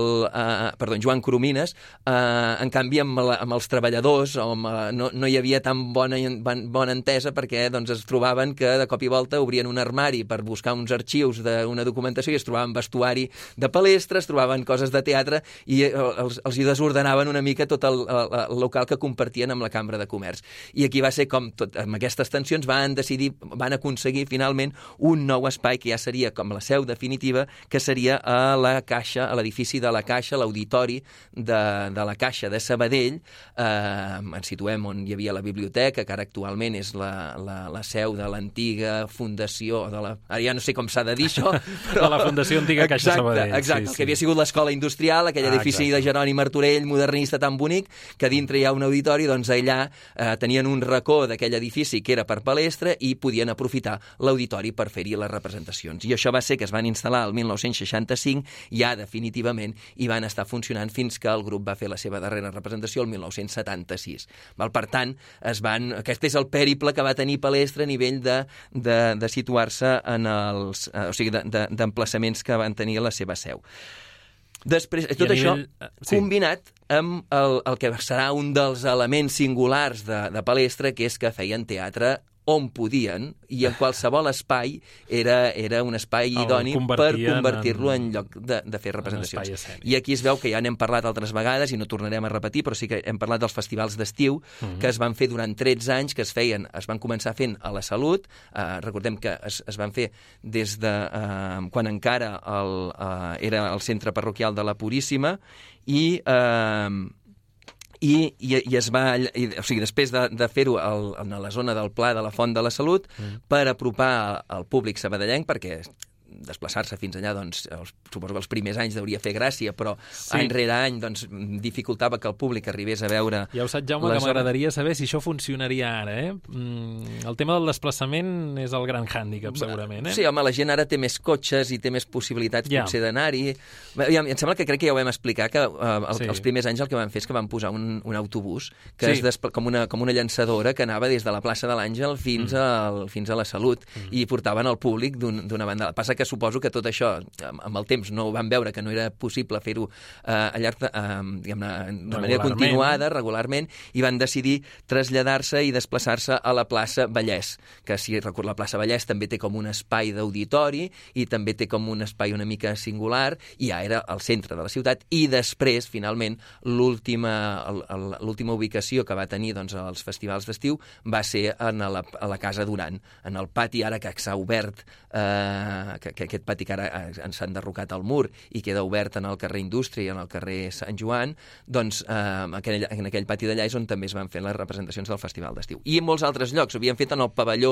Joan Coromines, en canvi amb els treballadors no hi havia tan bona entesa perquè doncs, es trobaven que de cop i volta obrien un armari per buscar uns arxius d'una documentació i es trobaven vestuari de Palestra, es trobaven coses de teatre i els hi desordenaven una mica tot el local que compartien amb la Cambra de Comerç. I aquí va ser com, amb aquestes tensions, van aconseguir finalment un nou espai que ja seria com la seu definitiva, que seria a la Caixa, a l'edifici de la Caixa, l'auditori de la Caixa de Sabadell. Ens situem on hi havia la biblioteca, que ara actualment és la seu de l'antiga fundació, ara ja no sé com s'ha de dir això, però... De la Fundació Antiga Caixa Sabadell. Exacte, que havia sigut l'escola industrial, aquell edifici de Jeroni Martorell, modernista tan bonic, que dintre hi ha un auditori, doncs allà tenien un racó d'aquell edifici que era per Palestra i podien aprofitar l'auditori per fer-hi les representacions. I això va ser que es van instal·lar el 1965, ja definitivament, i van estar funcionant fins que el grup va fer la seva darrera representació el 1976. Per tant, aquest és el pèriple que va tenir Palestra a nivell de situar-se en d'emplaçaments que van tenir la seva seu. Després, tot això combinat amb el que serà un dels elements singulars de Palestra, que és que feien teatre on podien, i en qualsevol espai era un espai idoni per convertir-lo en lloc de fer representacions. I aquí es veu que ja n'hem parlat altres vegades i no tornarem a repetir, però sí que hem parlat dels festivals d'estiu que es van fer durant 13 anys, que es van començar fent a la Salut. Recordem que es van fer des de quan encara era el centre parroquial de la Puríssima i es va, o sigui, després de fer-ho a la zona del Pla de la Font de la Salut per apropar al públic sabadellenc, perquè desplaçar-se fins allà, doncs, suposo que els primers anys hauria fer gràcia, però any rere any doncs, dificultava que el públic arribés a veure... Ja ho saps, Jaume, que m'agradaria saber si això funcionaria ara, El tema del desplaçament és el gran hàndicap, segurament, Sí, home, la gent ara té més cotxes i té més possibilitats potser d'anar-hi. Em sembla que crec que ja ho vam explicar, que els primers anys el que van fer és que van posar un autobús que com una llançadora que anava des de la plaça de l'Àngel fins a la Salut i portaven el públic d'una banda. Passa que suposo que tot això, amb el temps, no ho van veure, que no era possible fer-ho de manera continuada, regularment, i van decidir traslladar-se i desplaçar-se a la plaça Vallès, que si recordo la plaça Vallès també té com un espai d'auditori i també té com un espai una mica singular, i ja era al centre de la ciutat, i després, finalment, l'última ubicació que va tenir doncs, als festivals d'estiu va ser a la Casa Duran, en el pati ara que s'ha obert, que aquest pati que ara s'ha enderrocat al mur i queda obert en el carrer Indústria i en el carrer Sant Joan, doncs en aquell pati d'allà és on també es van fer les representacions del Festival d'Estiu. I en molts altres llocs, s'havien fet en el pavelló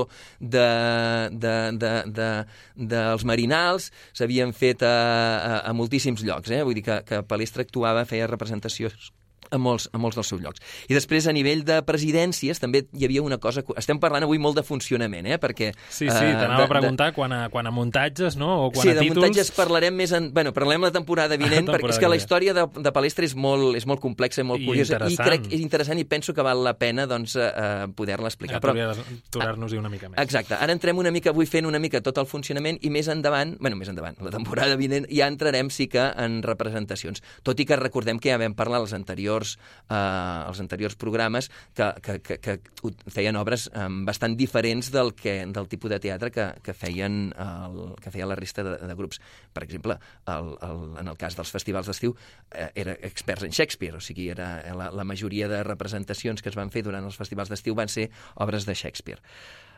dels Marinals, s'havien fet a moltíssims llocs, vull dir que Palestra actuava, feia representacions a molts dels seus llocs. I després, a nivell de presidències, també hi havia una cosa... Estem parlant avui molt de funcionament, perquè... Sí, t'anava a preguntar quan a muntatges, no? O quan a títols... Sí, de muntatges parlarem més parlarem la temporada vinent, perquè és que la història de Palestra és molt complexa i molt curiosa, i crec que és interessant i penso que val la pena doncs, poder-la explicar. Aturar-nos-hi una mica més. Exacte. Ara entrem una mica, vull fent una mica tot el funcionament, i més endavant, la temporada vinent, ja entrarem sí que en representacions. Tot i que recordem que ja vam parlar als anteriors programes que feien obres bastant diferents del tipus de teatre que feia la resta de grups. Per exemple, en el cas dels festivals d'estiu, era experts en Shakespeare, o sigui, la majoria de representacions que es van fer durant els festivals d'estiu van ser obres de Shakespeare.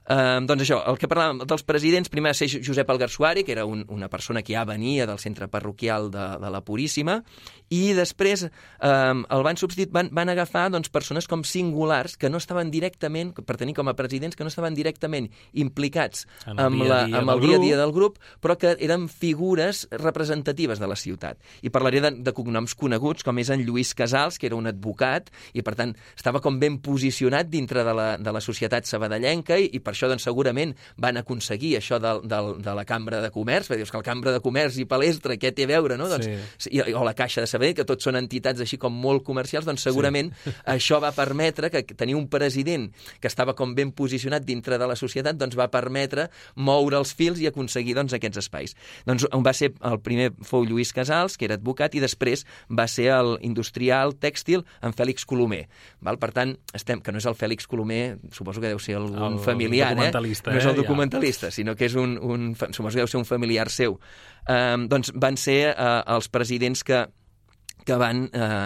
Doncs això, el que parlàvem dels presidents, primer va ser Josep Algarsuari, que era una persona que ja venia del centre parroquial de la Puríssima, i després el van substituir, van agafar doncs, persones com singulars que no estaven directament, per tenir com a presidents, que no estaven directament implicats amb el dia a dia del grup, però que eren figures representatives de la ciutat. I parlaré de cognoms coneguts, com és en Lluís Casals, que era un advocat, i per tant estava com ben posicionat dintre de la societat sabadellenca, i per això doncs, segurament van aconseguir això de la Cambra de Comerç, perquè dius que la Cambra de Comerç i Palestra, què té a veure, no? Doncs, sí. O la Caixa de Sabadell, que tots són entitats així com molt comercials, doncs segurament això va permetre que tenir un president que estava com ben posicionat dintre de la societat, doncs va permetre moure els fils i aconseguir doncs, aquests espais. Doncs el primer fou Lluís Casals, que era advocat, i després va ser el industrial tèxtil en Fèlix Colomer. Val? Per tant, que no és el Fèlix Colomer, suposo que deu ser algun familiar, no és el documentalista, sinó que és suposo que deu ser un familiar seu. Doncs van ser els presidents que van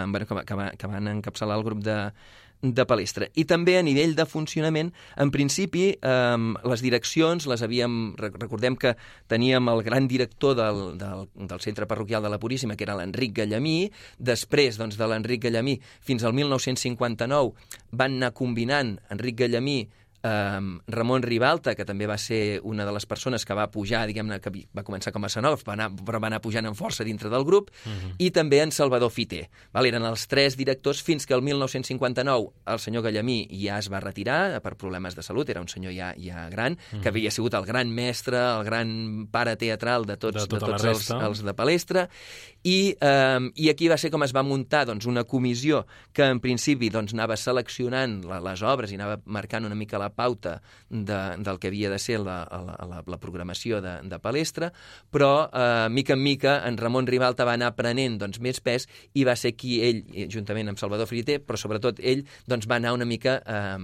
encapçalar el grup de Palestra. I també a nivell de funcionament, en principi, les direccions les havíem... Recordem que teníem el gran director del centre parroquial de la Puríssima, que era l'Enric Gallamí. Després doncs, de l'Enric Gallamí fins al 1959 van anar combinant Enric Gallamí, Ramon Ribalta, que també va ser una de les persones que va pujar, diguem-ne, que va començar com a escenògraf, però va anar pujant amb força dintre del grup, i també en Salvador Fiter. Eren els 3 directors fins que el 1959 el senyor Gallamí ja es va retirar per problemes de salut, era un senyor ja gran, que havia sigut el gran mestre, el gran pare teatral de tots els de Palestra, i aquí va ser com es va muntar doncs, una comissió que en principi doncs, anava seleccionant les obres i anava marcant una mica la pauta del que havia de ser la programació de Palestra, però mica en mica en Ramon Ribalta va anar prenent doncs, més pes i va ser qui ell, juntament amb Salvador Fiter, però sobretot ell doncs, va anar una mica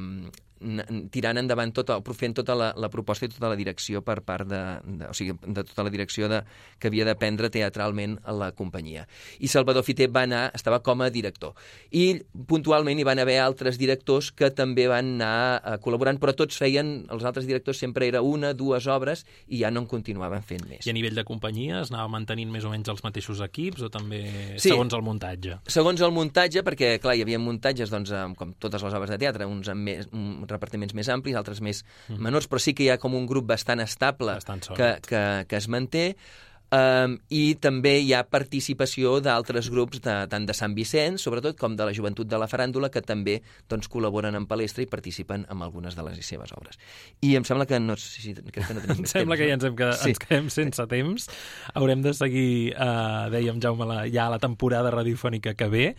tirant endavant fent tota la proposta i tota la direcció per part de tota la direcció que havia de prendre teatralment a la companyia. I Salvador Fiter estava com a director. I puntualment hi van haver altres directors que també van anar col·laborant, però tots els altres directors sempre era 1, 2 obres i ja no en continuaven fent més. I a nivell de companyia es anava mantenint més o menys els mateixos equips o també segons el muntatge? Segons el muntatge, perquè clar, hi havia muntatges doncs, com totes les obres de teatre, uns amb més repartiments més amplis, altres més menors, però sí que hi ha com un grup bastant estable que es manté, i també hi ha participació d'altres grups tant de Sant Vicenç, sobretot, com de la Joventut de la Faràndula, que també doncs, col·laboren en Palestra i participen en algunes de les seves obres. I em sembla que no tenim em sembla que ja ens quedem sense temps. Haurem de seguir, dèiem, Jaume, ja la temporada radiofònica que ve.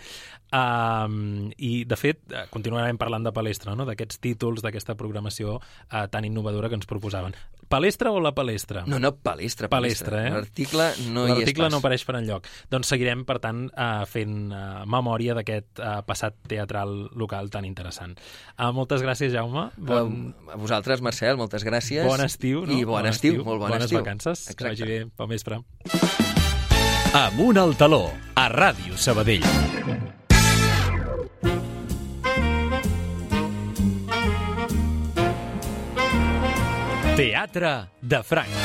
I, de fet, continuarem parlant de Palestra, no? D'aquests títols, d'aquesta programació tan innovadora que ens proposaven. Palestra o la Palestra? No, Palestra. Palestra, L'article no hi és pas. L'article no apareix per enlloc. Doncs seguirem, per tant, fent memòria d'aquest passat teatral local tan interessant. Moltes gràcies, Jaume. A vosaltres, Marcel, moltes gràcies. Bon estiu, no? I bon estiu, molt bon estiu. Bones vacances. Exacte. Que vagi bé. Bon vespre. Amunt al taló, a Ràdio Sabadell. Teatre de Franc.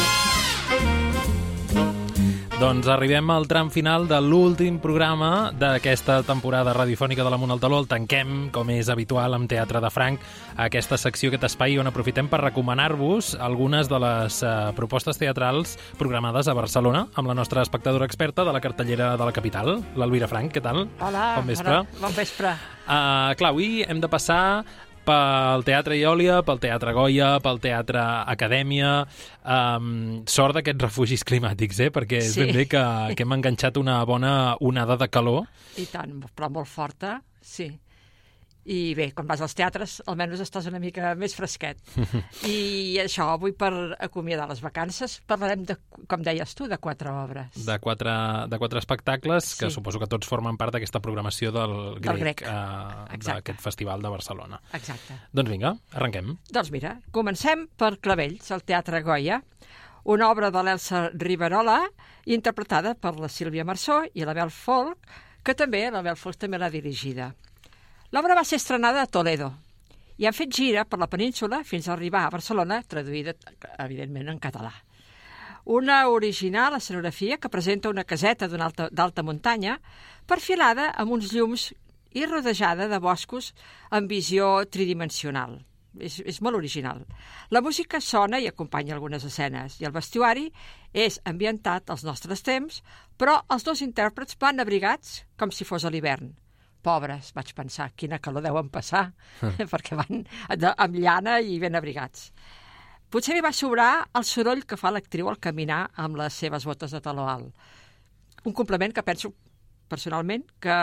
Doncs arribem al tram final de l'últim programa d'aquesta temporada radiofònica de l'Amunt al Taló. El tanquem, com és habitual, amb Teatre de Franc, aquesta secció, aquest espai on aprofitem per recomanar-vos algunes de les propostes teatrals programades a Barcelona amb la nostra espectadora experta de la cartellera de la capital, l'Elvira Franc. Què tal? Hola, bon vespre. Bon vespre. Clar, avui hem de passar pel Teatre Iòlia, pel Teatre Goya, pel Teatre Acadèmia. Sort d'aquests refugis climàtics, perquè és ben bé que hem enganxat una bona onada de calor. I tant, però molt forta, sí. I bé, quan vas als teatres, almenys estàs una mica més fresquet. I això, avui per acomiadar les vacances, parlarem, com deies tu, de 4 obres. De quatre espectacles, que suposo que tots formen part d'aquesta programació del Grec. D'aquest festival de Barcelona. Exacte. Doncs vinga, arrenquem. Doncs mira, comencem per Clavells, al Teatre Goya, una obra de l'Elsa Riverola, interpretada per la Sílvia Marçó i l'Abel Folk, que també l'Abel Folk també l'ha dirigida. L'obra va ser estrenada a Toledo i han fet gira per la península fins a arribar a Barcelona, traduïda, evidentment, en català. Una original escenografia que presenta una caseta d'alta muntanya perfilada amb uns llums i rodejada de boscos amb visió tridimensional. És molt original. La música sona i acompanya algunes escenes i el vestuari és ambientat als nostres temps, però els dos intèrprets van abrigats com si fos a l'hivern. Pobres, vaig pensar, quina calor deuen passar, perquè van amb llana i ben abrigats. Potser li va sobrar el soroll que fa l'actriu al caminar amb les seves botes de taló alt. Un complement que penso, personalment, que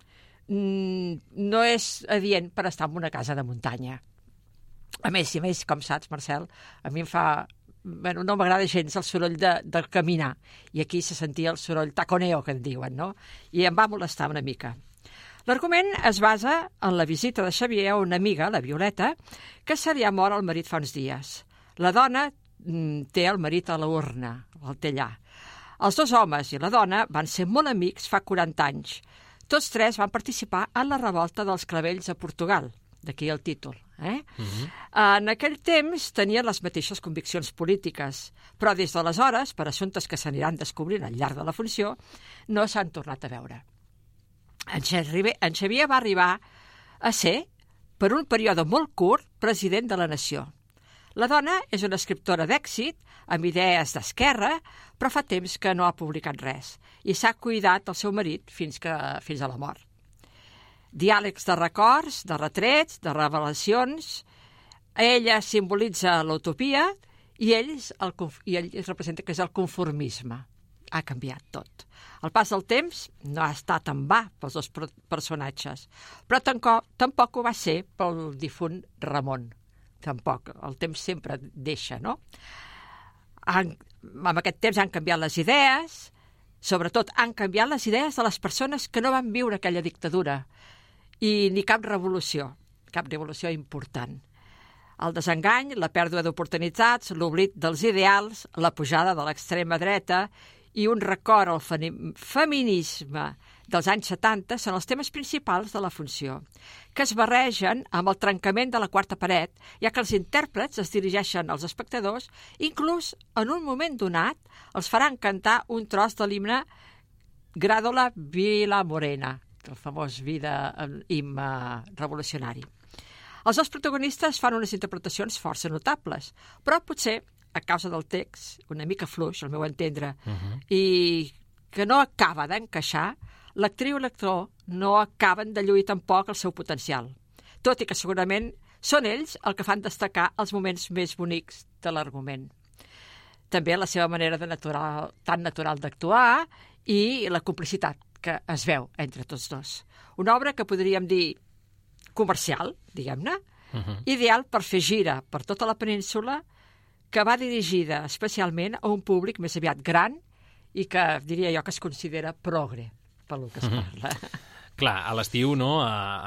no és adient per estar en una casa de muntanya. A més, com saps, Marcel, a mi em fa... Bueno, no m'agrada gens el soroll de caminar. I aquí se sentia el soroll taconeo, que en diuen, no? I em va molestar una mica. L'argument es basa en la visita de Xavier a una amiga, la Violeta, que se li ha mort el marit fa uns dies. La dona té el marit a la urna, el té allà. Els dos homes i la dona van ser molt amics fa 40 anys. Tots tres van participar en la revolta dels clavells a Portugal. D'aquí el títol. En aquell temps tenien les mateixes conviccions polítiques, però des d'aleshores, per assumptes que s'aniran descobrint al llarg de la funció, no s'han tornat a veure. En Xavier va arribar a ser, per un període molt curt, president de la nació. La dona és una escriptora d'èxit, amb idees d'esquerra, però fa temps que no ha publicat res i s'ha cuidat el seu marit fins a la mort. Diàlegs de records, de retrets, de revelacions. Ella simbolitza l'utopia i ell representa que és el conformisme. Ha canviat tot. El pas del temps no ha estat en va pels dos personatges, però tampoc ho va ser pel difunt Ramon. Tampoc. El temps sempre deixa, no? Amb aquest temps han canviat les idees, sobretot han canviat les idees de les persones que no van viure aquella dictadura, i ni cap revolució important. El desengany, la pèrdua d'oportunitats, l'oblit dels ideals, la pujada de l'extrema dreta i un record al feminisme dels anys 70 són els temes principals de la funció, que es barregen amb el trencament de la quarta paret, ja que els intèrprets es dirigeixen als espectadors, inclús en un moment donat els faran cantar un tros de l'himne Gràdola Vila Morena, el famós himne revolucionari. Els dos protagonistes fan unes interpretacions força notables, però potser, a causa del text, una mica fluix, al meu entendre, i que no acaba d'encaixar, l'actriu i l'actor no acaben de lluir tampoc el seu potencial, tot i que segurament són ells el que fan destacar els moments més bonics de l'argument. També la seva manera tan natural d'actuar i la complicitat que es veu entre tots dos. Una obra que podríem dir comercial, diguem-ne, ideal per fer gira per tota la península, que va dirigida especialment a un públic més aviat gran i que diria jo que es considera progre, pel que es parla. Clar, a l'estiu, no?,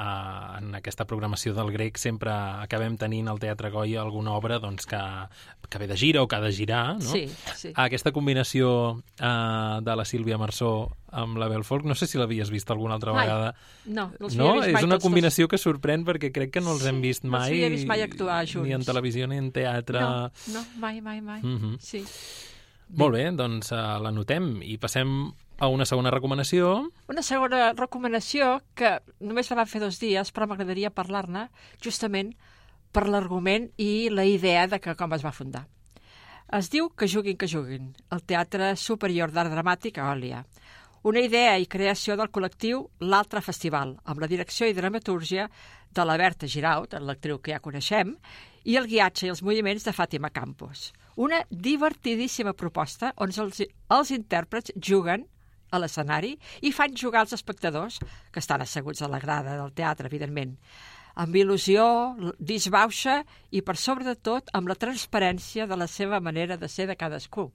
en aquesta programació del Grec sempre acabem tenint al Teatre Goya alguna obra doncs, que ve de gira o que ha de girar, no? Sí, sí. Aquesta combinació de la Sílvia Marsó amb la Belfolk, no sé si l'havies vist alguna altra vegada. No, els no? havia vist mai. És una combinació que sorprèn perquè crec que no els hem vist mai. No els havia vist mai actuar junts. Ni en televisió ni en teatre. No, mai. Sí. Molt bé, doncs l'anotem i passem a una segona recomanació. Una segona recomanació que només la vam fer 2 dies, però m'agradaria parlar-ne justament per l'argument i la idea de com es va fundar. Es diu Que juguin, el Teatre Superior d'Art Dramàtic a Òlia. Una idea i creació del col·lectiu L'Altre Festival, amb la direcció i dramatúrgia de la Berta Giraut, l'actriu que ja coneixem, i el guiatge i els moviments de Fàtima Campos. Una divertidíssima proposta on els intèrprets juguen a l'escenari i fan jugar els espectadors, que estan asseguts a la grada del teatre, evidentment, amb il·lusió, disbauxa i, per sobre de tot, amb la transparència de la seva manera de ser de cadascú.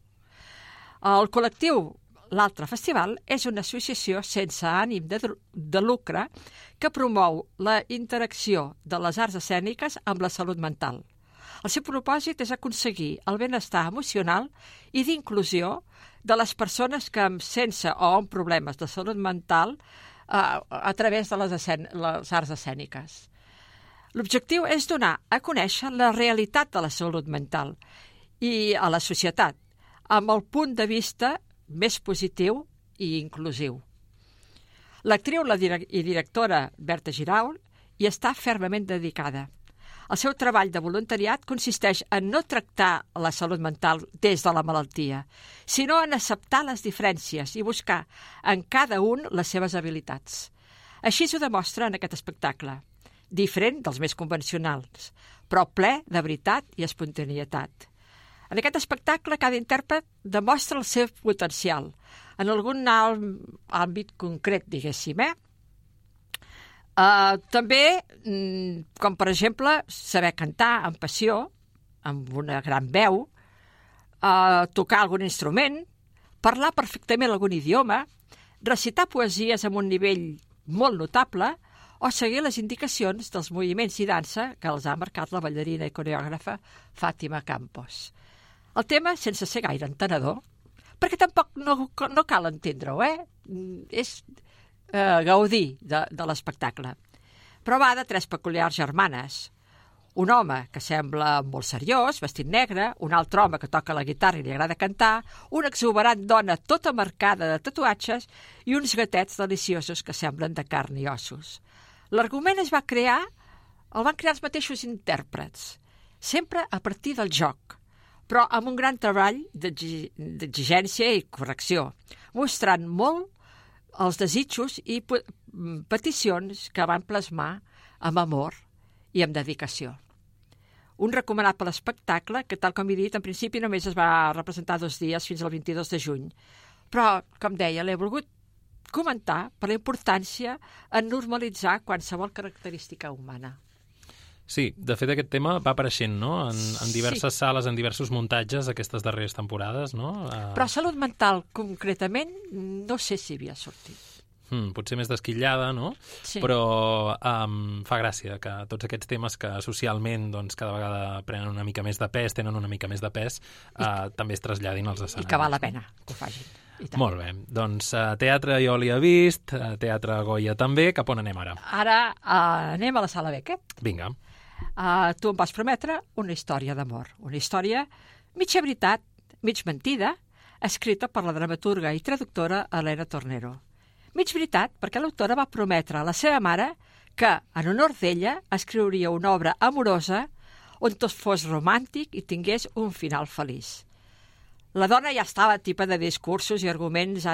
El col·lectiu L'Altre Festival és una associació sense ànim de lucre que promou la interacció de les arts escèniques amb la salut mental. El seu propòsit és aconseguir el benestar emocional i d'inclusió de les persones que sense o amb problemes de salut mental a través de les arts escèniques. L'objectiu és donar a conèixer la realitat de la salut mental i a la societat, amb el punt de vista més positiu i inclusiu. L'actriu i directora Berta Girault hi està fermament dedicada. El seu treball de voluntariat consisteix en no tractar la salut mental des de la malaltia, sinó en acceptar les diferències i buscar en cada un les seves habilitats. Així s'ho demostra en aquest espectacle, diferent dels més convencionals, però ple de veritat i espontaneïtat. En aquest espectacle, cada intèrpret demostra el seu potencial, en algun àmbit concret, diguéssim, també, com per exemple, saber cantar amb passió, amb una gran veu, tocar algun instrument, parlar perfectament algun idioma, recitar poesies amb un nivell molt notable o seguir les indicacions dels moviments i dansa que els ha marcat la ballarina i coreògrafa Fàtima Campos. El tema, sense ser gaire entenedor, perquè tampoc no cal entendre-ho, és gaudir de l'espectacle. Però va de tres peculiars germanes. Un home que sembla molt seriós, vestit negre, un altre home que toca la guitarra i li agrada cantar, una exuberant dona tota marcada de tatuatges i uns gatets deliciosos que semblen de carn i ossos. L'argument el van crear els mateixos intèrprets, sempre a partir del joc, però amb un gran treball d'exigència i correcció, mostrant molt els desitjos i peticions que van plasmar amb amor i amb dedicació. Un recomanable espectacle que, tal com he dit, en principi només es va representar 2 dies fins al 22 de juny. Però, com deia, l'he volgut comentar per la importància en normalitzar qualsevol característica humana. Sí, de fet aquest tema va apareixent, no?, en diverses sales, en diversos muntatges aquestes darreres temporades, no? Però salut mental, concretament, no sé si havia sortit. Potser més desquillada, no? Sí. Però fa gràcia que tots aquests temes que socialment doncs, cada vegada prenen una mica més de pes, tenen una mica més de pes, també es traslladin als escenaris. I que val la pena que ho facin. Molt bé, doncs teatre jo l'hi he vist, teatre Goya també, cap on anem ara? Ara anem a la sala Beckett. Vinga. Tu em vas prometre una història d'amor, una història mitja veritat, mig mentida, escrita per la dramaturga i traductora Elena Tornero. Mig veritat perquè l'autora va prometre a la seva mare que, en honor d'ella, escriuria una obra amorosa on tot fos romàntic i tingués un final feliç. La dona ja estava tipa de discursos i arguments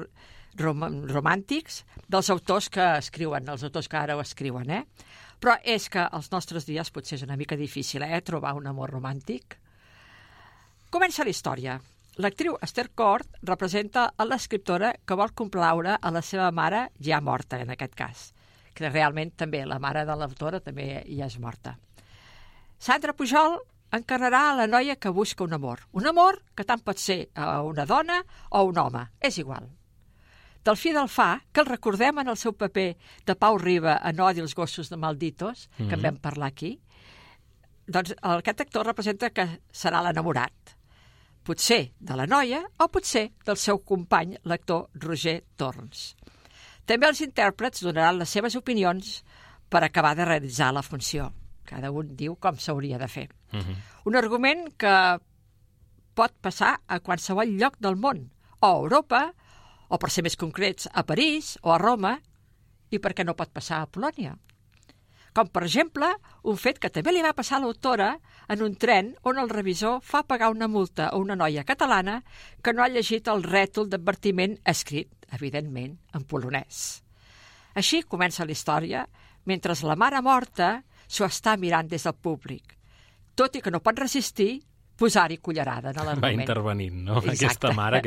romàntics dels autors que escriuen, els autors que ara ho escriuen, Però és que als nostres dies potser és una mica difícil, trobar un amor romàntic. Comença la història. L'actriu Esther Cort representa a l'escriptora que vol complaure a la seva mare ja morta, en aquest cas, que realment també la mare de l'autora també ja és morta. Sandra Pujol encarnarà la noia que busca un amor que tant pot ser una dona o un home, és igual. Delfí Delfà, que el recordem en el seu paper de Pau Riba en Odi els gossos de Malditos, que en vam parlar aquí, doncs aquest actor representa que serà l'enamorat. Potser de la noia o potser del seu company, l'actor Roger Torns. També els intèrprets donaran les seves opinions per acabar de realitzar la funció. Cada un diu com s'hauria de fer. Un argument que pot passar a qualsevol lloc del món, o a Europa, o per ser més concrets, a París o a Roma, i per què no pot passar a Polònia. Com, per exemple, un fet que també li va passar a l'autora en un tren on el revisor fa pagar una multa a una noia catalana que no ha llegit el rètol d'advertiment escrit, evidentment, en polonès. Així comença la història, mentre la mare morta s'ho està mirant des del públic, tot i que no pot resistir posar-hi cullerada en l'argument. Va intervenint, no? Exacte. Aquesta mare,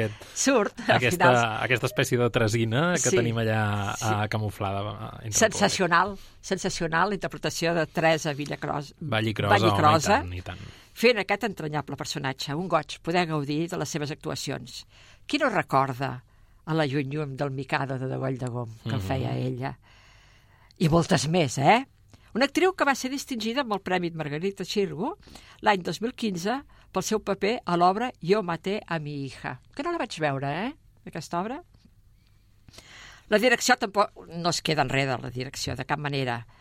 aquesta espècie de tresina que tenim allà camuflada. Sensacional la interpretació de Teresa Vallicrosa, i tant. Fent aquest entranyable personatge, un goig, poder gaudir de les seves actuacions. Qui no recorda a la Lluny-Llum del Mikado de Degoll de Gom, que feia ella? I moltes més, Una actriu que va ser distingida amb el Premi Margarita Xirgu l'any 2015 pel seu paper a l'obra Yo maté a mi hija, que no la vaig veure, aquesta obra. La direcció tampoc no es queda enrere, la direcció, de cap manera.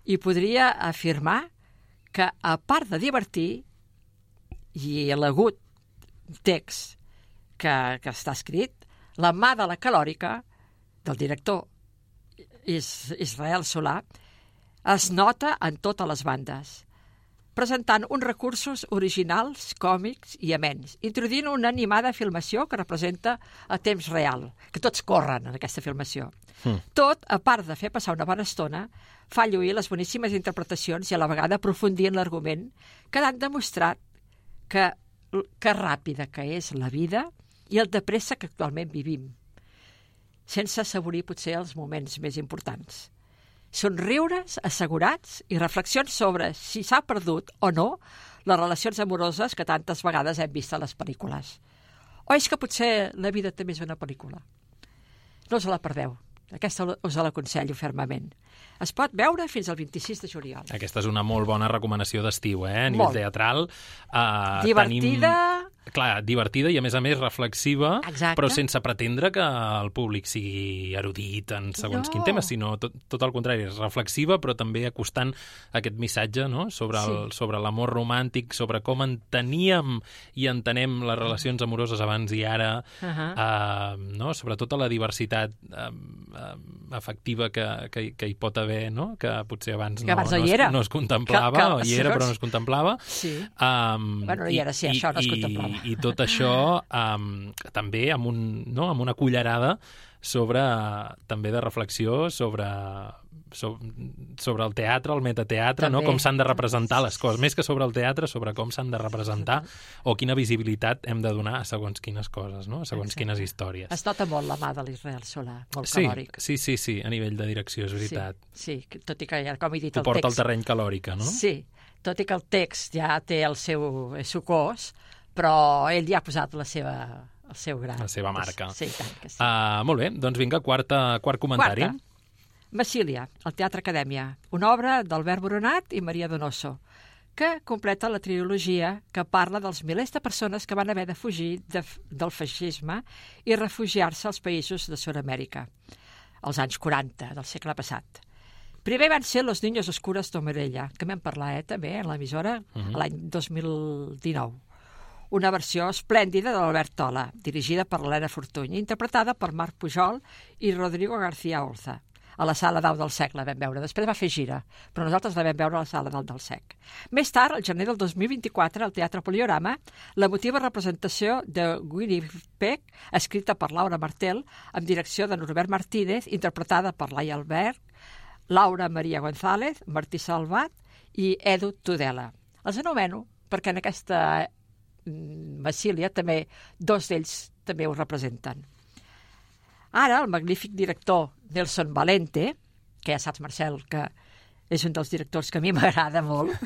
i podria afirmar que, a part de divertir, i l'agut text que està escrit, la mà de la calòrica del director Israel Solà es nota en totes les bandes, presentant uns recursos originals, còmics i amens, introduint una animada filmació que representa a temps real, que tots corren en aquesta filmació. Tot, a part de fer passar una bona estona, fa lluir les boníssimes interpretacions i a la vegada aprofundir en l'argument, que han demostrat que ràpida que és la vida i el de pressa que actualment vivim, sense assaborir potser els moments més importants. Somriures assegurats i reflexions sobre si s'ha perdut o no les relacions amoroses que tantes vegades hem vist a les pel·lícules. O és que potser la vida també és una pel·lícula? No us la perdeu. Aquesta us l'aconsello fermament. Es pot veure fins al 26 de juliol. Aquesta és una molt bona recomanació d'estiu, a nivell teatral. Divertida... Clar, divertida i, a més reflexiva, exacte, però sense pretendre que el públic sigui erudit en segons quin tema, sinó tot el contrari, és reflexiva, però també acostant aquest missatge, no?, sobre l'amor romàntic, sobre com enteníem i entenem les relacions amoroses abans i ara, no?, sobre tota la diversitat afectiva que hi pot haver, no?, que potser abans no es contemplava, hi era però no es contemplava. Sí. Bueno, i ara sí, això no es contemplava. I tot això també amb una cullerada també de reflexió sobre el teatre, el metateatre, no? Com s'han de representar les coses, més que sobre el teatre, sobre com s'han de representar o quina visibilitat hem de donar a segons quines coses, no? A segons quines històries. Es nota molt la mà de l'Israel Solà, molt calòric. Sí, a nivell de direcció, és veritat. Sí, tot i que, com he dit, el text... porta el terreny calòrica, no? Sí, tot i que el text ja té el seu cos, però ell ja ha posat el seu gra. La seva marca. Sí, tant que sí. Molt bé, doncs vinga, quart comentari. Massília, el Teatre Acadèmia, una obra d'Albert Boronat i Maria Donoso, que completa la trilogia que parla dels milers de persones que van haver de fugir del feixisme i refugiar-se als països de Sud-amèrica, als anys 40 del segle passat. Primer van ser Los Niños Oscuros d'Omerella, que vam parlar també en l'emissora l'any 2019. Una versió esplèndida de l'Albert Tola, dirigida per Helena Fortuny, interpretada per Marc Pujol i Rodrigo García Olza. A la Sala Dau del Sec la vam veure. Després va fer gira, però nosaltres la vam veure a la Sala Dau del Sec. Més tard, al gener del 2024, al Teatre Poliorama, l'emotiva representació de Winnipeg, escrita per Laura Martel, amb direcció de Norbert Martínez, interpretada per Laia Albert, Laura Maria González, Martí Salvat i Edu Tudela. Els anomeno perquè en aquesta Massília també dos d'ells també ho representen. Ara, el magnífic director Nelson Valente, que ja saps, Marcel, que és un dels directors que a mi m'agrada molt,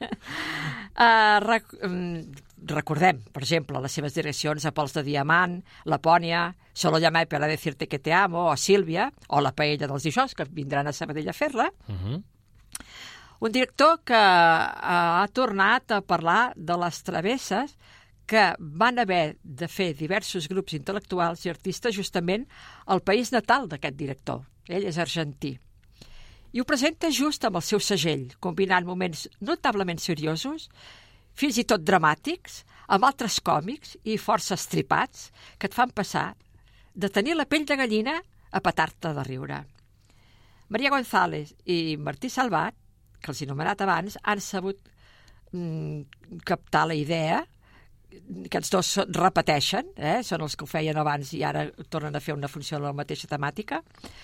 recordem, per exemple, les seves direccions a Pols de Diamant, Lapònia, Solo llamé para decirte que te amo, o Sílvia, o La paella dels dijous, que vindran a Sabadell a fer-la. Un director que ha tornat a parlar de les travesses que van haver de fer diversos grups intel·lectuals i artistes justament al país natal d'aquest director. Ell és argentí. I ho presenta just amb el seu segell, combinant moments notablement seriosos, fins i tot dramàtics, amb altres còmics i força estripats que et fan passar de tenir la pell de gallina a petar-te de riure. Maria González i Martí Salvat, que els he anomenat abans, han sabut captar la idea. Aquests dos repeteixen, són els que ho feien abans i ara tornen a fer una funció de la mateixa temàtica,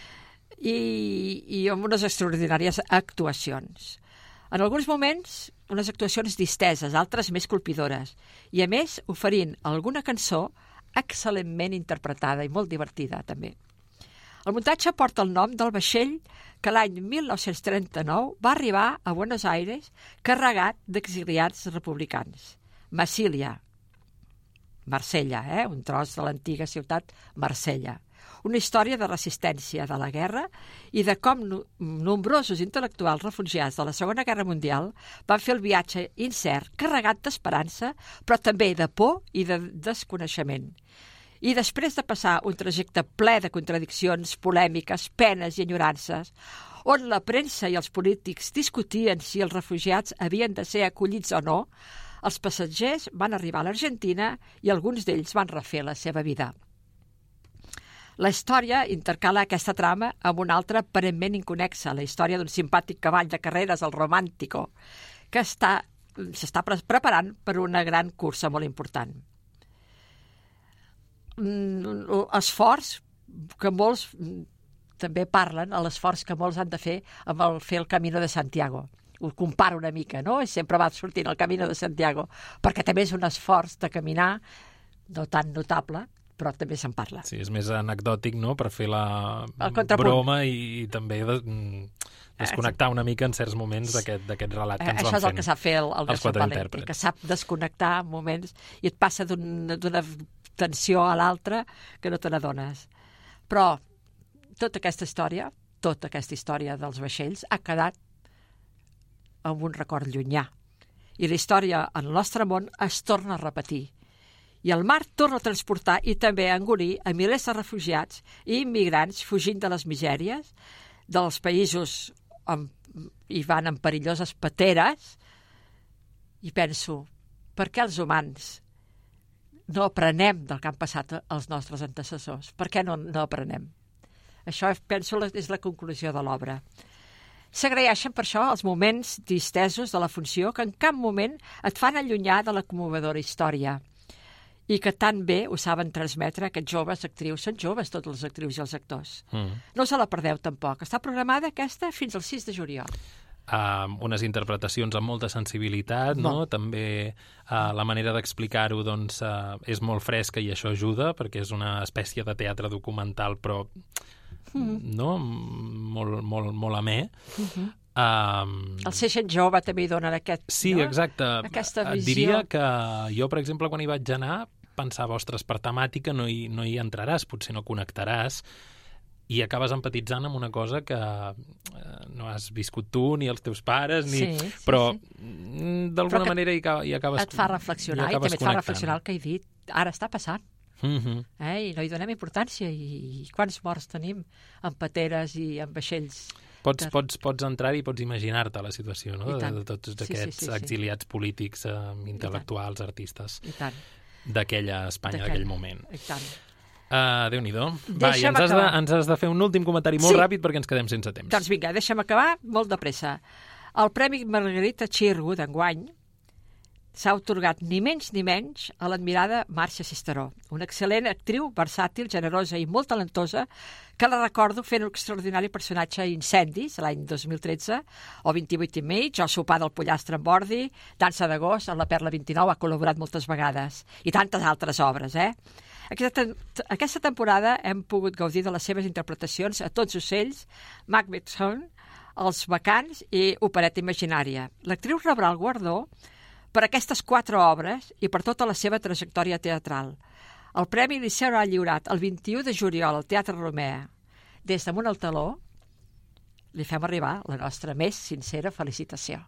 i amb unes extraordinàries actuacions. En alguns moments, unes actuacions disteses, altres més colpidores, i a més oferint alguna cançó excel·lentment interpretada i molt divertida també. El muntatge porta el nom del vaixell que l'any 1939 va arribar a Buenos Aires carregat d'exiliats republicans. Massília, Marsella, un tros de l'antiga ciutat Marsella. Una història de resistència de la guerra i de com nombrosos intel·lectuals refugiats de la Segona Guerra Mundial van fer el viatge incert, carregat d'esperança, però també de por i de desconeixement. I després de passar un trajecte ple de contradiccions, polèmiques, penes i enyorances, on la premsa i els polítics discutien si els refugiats havien de ser acollits o no, els passatgers van arribar a l'Argentina i alguns d'ells van refer la seva vida. La història intercala aquesta trama amb una altra aparentment inconexa, la història d'un simpàtic cavall de carreres, el Romántico, que s'està preparant per una gran cursa molt important. Esforç que molts també parlen, l'esforç que molts han de fer amb fer el Camino de Santiago. Ho comparo una mica, no? I sempre va sortint el Camino de Santiago, perquè també és un esforç de caminar no tan notable, però també se'n parla. Sí, és més anecdòtic, no?, per fer la broma i també desconnectar una mica en certs moments d'aquest relat que ens van fent. Això és el que sap fer el Gaspar Valenti, que sap desconnectar moments i et passa d'una tensió a l'altra que no te n'adones. Però tota aquesta història dels vaixells ha quedat amb un record llunyà. I la història en el nostre món es torna a repetir. I el mar torna a transportar i també a engolir a milers de refugiats i immigrants fugint de les misèries dels països i van en perilloses pateres. I penso, per què els humans no aprenem del que han passat els nostres antecessors? Per què no aprenem? Això, penso, és la conclusió de l'obra. S'agraeixen per això els moments distesos de la funció que en cap moment et fan allunyar de la commovedora història i que tan bé ho saben transmetre aquests joves actrius. Són joves tots els actrius i els actors. No se la perdeu tampoc. Està programada aquesta fins al 6 de juliol. Unes interpretacions amb molta sensibilitat, no? També la manera d'explicar-ho doncs, és molt fresca i això ajuda, perquè és una espècie de teatre documental, però no? molt amè. El ser gent jove també hi donen sí, exacte. Aquesta visió. Et diria que jo, per exemple, quan hi vaig anar, pensava, ostres, per temàtica no hi entraràs, potser no connectaràs, i acabes empatitzant amb una cosa que no has viscut tu, ni els teus pares, però d'alguna manera hi acabes... Et fa reflexionar, i també et fa reflexionar el que he dit. Ara està passant. I no hi donem importància, i quants morts tenim en pateres i en vaixells. Pots entrar-hi i pots imaginar-te la situació, no? De tots aquests exiliats polítics, intel·lectuals, artistes d'aquella Espanya, d'aquell moment. I tant. Déu-n'hi-do. Va, i ens has de fer un últim comentari molt ràpid perquè ens quedem sense temps. Doncs vinga, deixa'm acabar molt de pressa. El Premi Margarita Xirgu d'enguany s'ha atorgat ni menys ni menys a l'admirada Marcia Cisteró, una excel·lent actriu, versàtil, generosa i molt talentosa, que la recordo fent un extraordinari personatge a Incendis, l'any 2013, o 28 i mig, o Sopar del pollastre amb ordi, Dansa d'agost, en La Perla 29, ha col·laborat moltes vegades, i tantes altres obres, Aquesta temporada hem pogut gaudir de les seves interpretacions a Tots ocells, Macbeth Home, Els Bacants i Opereta imaginària. L'actriu rebrà el guardó per aquestes 4 obres i per tota la seva trajectòria teatral. El premi li serà lliurat el 21 de juliol al Teatre Romea. Des d'Amunt al Taló li fem arribar la nostra més sincera felicitació.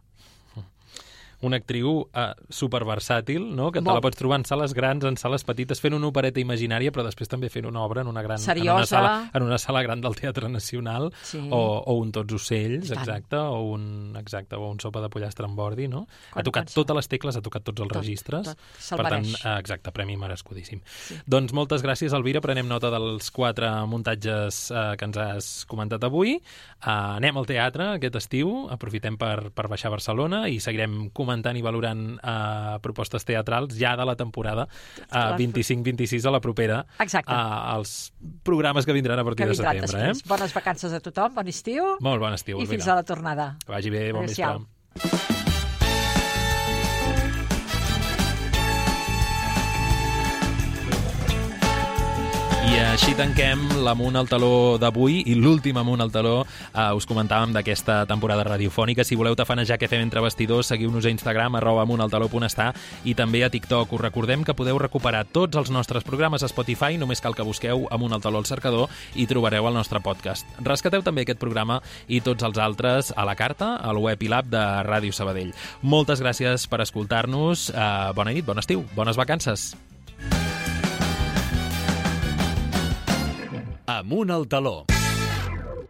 Una actriu superversàtil, no? Que te la pots trobar en sales grans, en sales petites, fent una opereta imaginària, però després també fent una obra en una gran... seriosa. En una sala gran del Teatre Nacional, o un Tots ocells, o un Sopa de pollastre amb ordi, no? Ha tocat totes les tecles, ha tocat tots els registres. Per tant, exacte, premi merescudíssim. Doncs moltes gràcies, Elvira, prenem nota dels 4 muntatges que ens has comentat avui. Anem al teatre aquest estiu, aprofitem per baixar a Barcelona i seguirem comentant i valorant propostes teatrals ja de la temporada 25-26 a la propera, als programes que vindran a partir de setembre. Bones vacances a tothom, bon estiu. Molt bon estiu, i fins a la tornada. Que vagi bé, bon vespre. I així tanquem l'Amunt al Taló d'avui i l'últim Amunt al Taló. Us comentàvem d'aquesta temporada radiofònica. Si voleu tafanejar què fem entre bastidors, seguiu-nos a Instagram, @amuntaltaló.està, i també a TikTok. Us recordem que podeu recuperar tots els nostres programes a Spotify, només cal que busqueu Amunt al Taló al cercador i trobareu el nostre podcast. Rescateu també aquest programa i tots els altres a la carta, al web i l'app de Ràdio Sabadell. Moltes gràcies per escoltar-nos. Bona nit, bon estiu, bones vacances. Amunt al Taló.